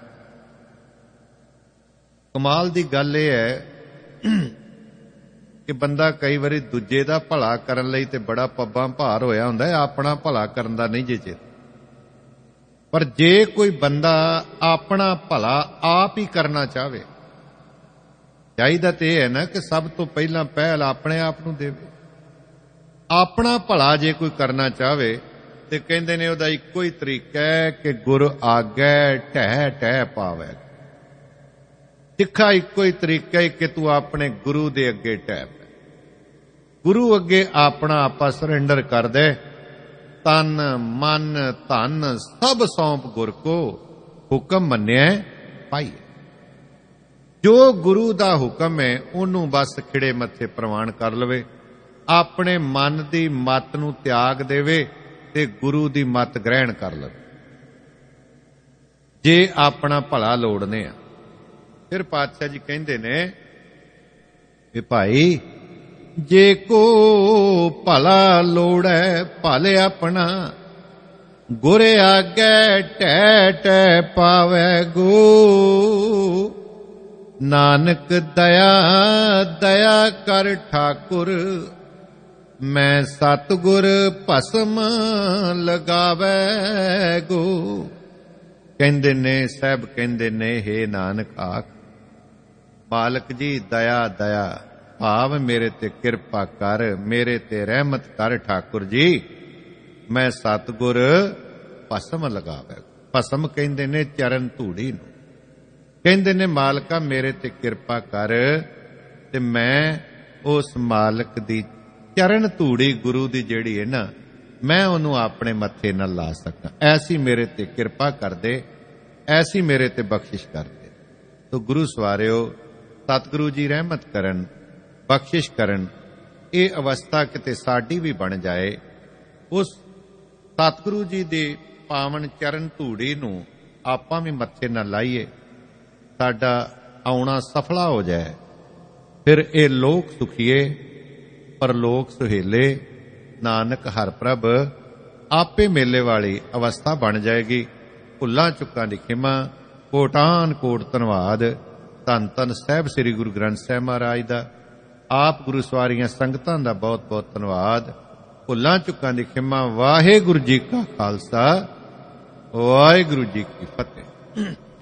Speaker 1: ਕਮਾਲ ਦੀ ਗੱਲ ਇਹ ਹੈ ਕਿ ਬੰਦਾ ਕਈ ਵਾਰੀ ਦੂਜੇ ਦਾ ਭਲਾ ਕਰਨ ਲਈ ਤੇ ਬੜਾ ਪੱਬਾਂ ਭਾਰ ਹੋਇਆ ਹੁੰਦਾ ਹੈ, ਆਪਣਾ ਭਲਾ ਕਰਨ ਦਾ ਨਹੀਂ ਜੇ ਚੇਤ। ਪਰ ਜੇ ਕੋਈ ਬੰਦਾ ਆਪਣਾ ਭਲਾ ਆਪ ਹੀ ਕਰਨਾ ਚਾਹਵੇ, ਚਾਹੀਦਾ ਤੇ ਇਹ ਹੈ ਨਾ ਕਿ ਸਭ ਤੋਂ ਪਹਿਲਾਂ ਪਹਿਲ ਆਪਣੇ ਆਪ ਨੂੰ ਦੇਵੇ। ਆਪਣਾ ਭਲਾ ਜੇ ਕੋਈ ਕਰਨਾ ਚਾਹਵੇ ਤੇ ਕਹਿੰਦੇ ਨੇ ਉਹਦਾ ਇੱਕੋ ਹੀ ਤਰੀਕਾ ਹੈ ਕਿ ਗੁਰ ਆਗੇ ਟਹਿ ਟਹਿ ਪਾਵੇ। ਸਿੱਖਾ ਇੱਕੋ ਹੀ ਤਰੀਕਾ ਹੈ ਕਿ ਤੂੰ ਆਪਣੇ ਗੁਰੂ ਦੇ ਅੱਗੇ ਟਹਿ ਪੈ, ਗੁਰੂ ਅੱਗੇ ਆਪਣਾ ਆਪਾ ਸਰੈਂਡਰ ਕਰ ਦੇ। ਤਨ ਮਨ ਧਨ ਸਭ ਸੌਂਪ ਗੁਰ ਕੋ, ਹੁਕਮ ਮੰਨਿਆ ਪਾਈ। ਜੋ ਗੁਰੂ ਦਾ ਹੁਕਮ ਹੈ ਉਹਨੂੰ ਬਸ ਖਿੜੇ ਮੱਥੇ ਪ੍ਰਵਾਨ ਕਰ ਲਵੇ, ਆਪਣੇ ਮਨ ਦੀ ਮੱਤ ਨੂੰ ਤਿਆਗ ਦੇਵੇ ਤੇ ਗੁਰੂ ਦੀ ਮੱਤ ਗ੍ਰਹਿਣ ਕਰ ਲਵੇ। ਜੇ ਆਪਣਾ ਭਲਾ ਲੋੜਨੇ ਆ, ਫਿਰ ਪਾਤਸ਼ਾਹ ਜੀ ਕਹਿੰਦੇ ਨੇ ਕਿ ਭਾਈ ਜੇ ਕੋ ਭਲਾ ਲੋੜੈ ਭਲ ਆਪਣਾ, ਗੁਰ ਆਗੇ ਟੈ ਟੈ ਪਾਵੈ ਗੋ। ਨਾਨਕ ਦਇਆ ਦਇਆ ਕਰ ਠਾਕੁਰ, ਮੈਂ ਸਤਿਗੁਰ ਭਸਮ ਲਗਾਵੈ ਗੋ। ਕਹਿੰਦੇ ਨੇ ਸਾਹਿਬ, ਕਹਿੰਦੇ ਨੇ ਹੇ ਨਾਨਕ ਆਖ, ਮਾਲਕ ਜੀ ਦਇਆ ਦਇਆ ਭਾਵ ਮੇਰੇ ਤੇ ਕਿਰਪਾ ਕਰ, ਮੇਰੇ ਤੇ ਰਹਿਮਤ ਕਰ ਠਾਕੁਰ ਜੀ, ਮੈਂ ਸਤਿਗੁਰ ਭਸਮ ਲਗਾਵੈ। ਭਸਮ ਕਹਿੰਦੇ ਨੇ ਚਰਨ ਧੂੜੀ ਨੂੰ। ਕਹਿੰਦੇ ਨੇ ਮਾਲਕਾ ਮੇਰੇ ਤੇ ਕਿਰਪਾ ਕਰ ਤੇ ਮੈਂ ਉਸ ਮਾਲਕ ਦੀ ਚਰਨ ਧੂੜੀ ਗੁਰੂ ਦੀ ਜਿਹੜੀ ਹੈ ਨਾ, ਮੈਂ ਉਹਨੂੰ ਆਪਣੇ ਮੱਥੇ ਨਾਲ ਲਾ ਸਕਾਂ। ਐਸੀ ਮੇਰੇ ਤੇ ਕਿਰਪਾ ਕਰ ਦੇ, ਐਸੀ ਮੇਰੇ ਤੇ ਬਖਸ਼ਿਸ਼ ਕਰ ਦੇ। ਤੋ ਗੁਰੂ ਸਵਾਰਿਓ, ਸਤਿਗੁਰੂ ਜੀ ਰਹਿਮਤ ਕਰਨ, ਬਖਸ਼ਿਸ਼ ਕਰਨ, ਇਹ ਅਵਸਥਾ ਕਿਤੇ ਸਾਡੀ ਵੀ ਬਣ ਜਾਏ। ਉਸ ਸਤਿਗੁਰੂ ਜੀ ਦੇ ਪਾਵਨ ਚਰਨ ਧੂੜੀ ਨੂੰ ਆਪਾਂ ਵੀ ਮੱਥੇ ਨਾਲ ਲਾਈਏ, ਸਾਡਾ ਆਉਣਾ ਸਫਲਾ ਹੋ ਜਾਏ। ਫਿਰ ਇਹ ਲੋਕ ਸੁਖੀਏ ਪਰਲੋਕ ਸੁਹੇਲੇ, ਨਾਨਕ ਹਰ ਪ੍ਰਭ ਆਪੇ ਮੇਲੇ ਵਾਲੀ ਅਵਸਥਾ ਬਣ ਜਾਏਗੀ। ਭੁੱਲਾਂ ਚੁੱਕਾਂ ਦੀ ਖਿਮਾ, ਕੋਟਾਨ ਕੋਟ ਧੰਨਵਾਦ। ਧੰਨ ਧੰਨ ਸਾਹਿਬ ਸ੍ਰੀ ਗੁਰੂ ਗ੍ਰੰਥ ਸਾਹਿਬ ਮਹਾਰਾਜ ਦਾ, ਆਪ ਗੁਰੂ ਸਵਾਰੀਆਂ ਸੰਗਤਾਂ ਦਾ ਬਹੁਤ ਬਹੁਤ ਧੰਨਵਾਦ। ਭੁੱਲਾਂ ਚੁੱਕਾਂ ਦੀ ਖਿਮਾ। ਵਾਹਿਗੁਰੂ ਜੀ ਕਾ ਖਾਲਸਾ, ਵਾਹਿਗੁਰੂ ਜੀ ਕੀ ਫਤਿਹ।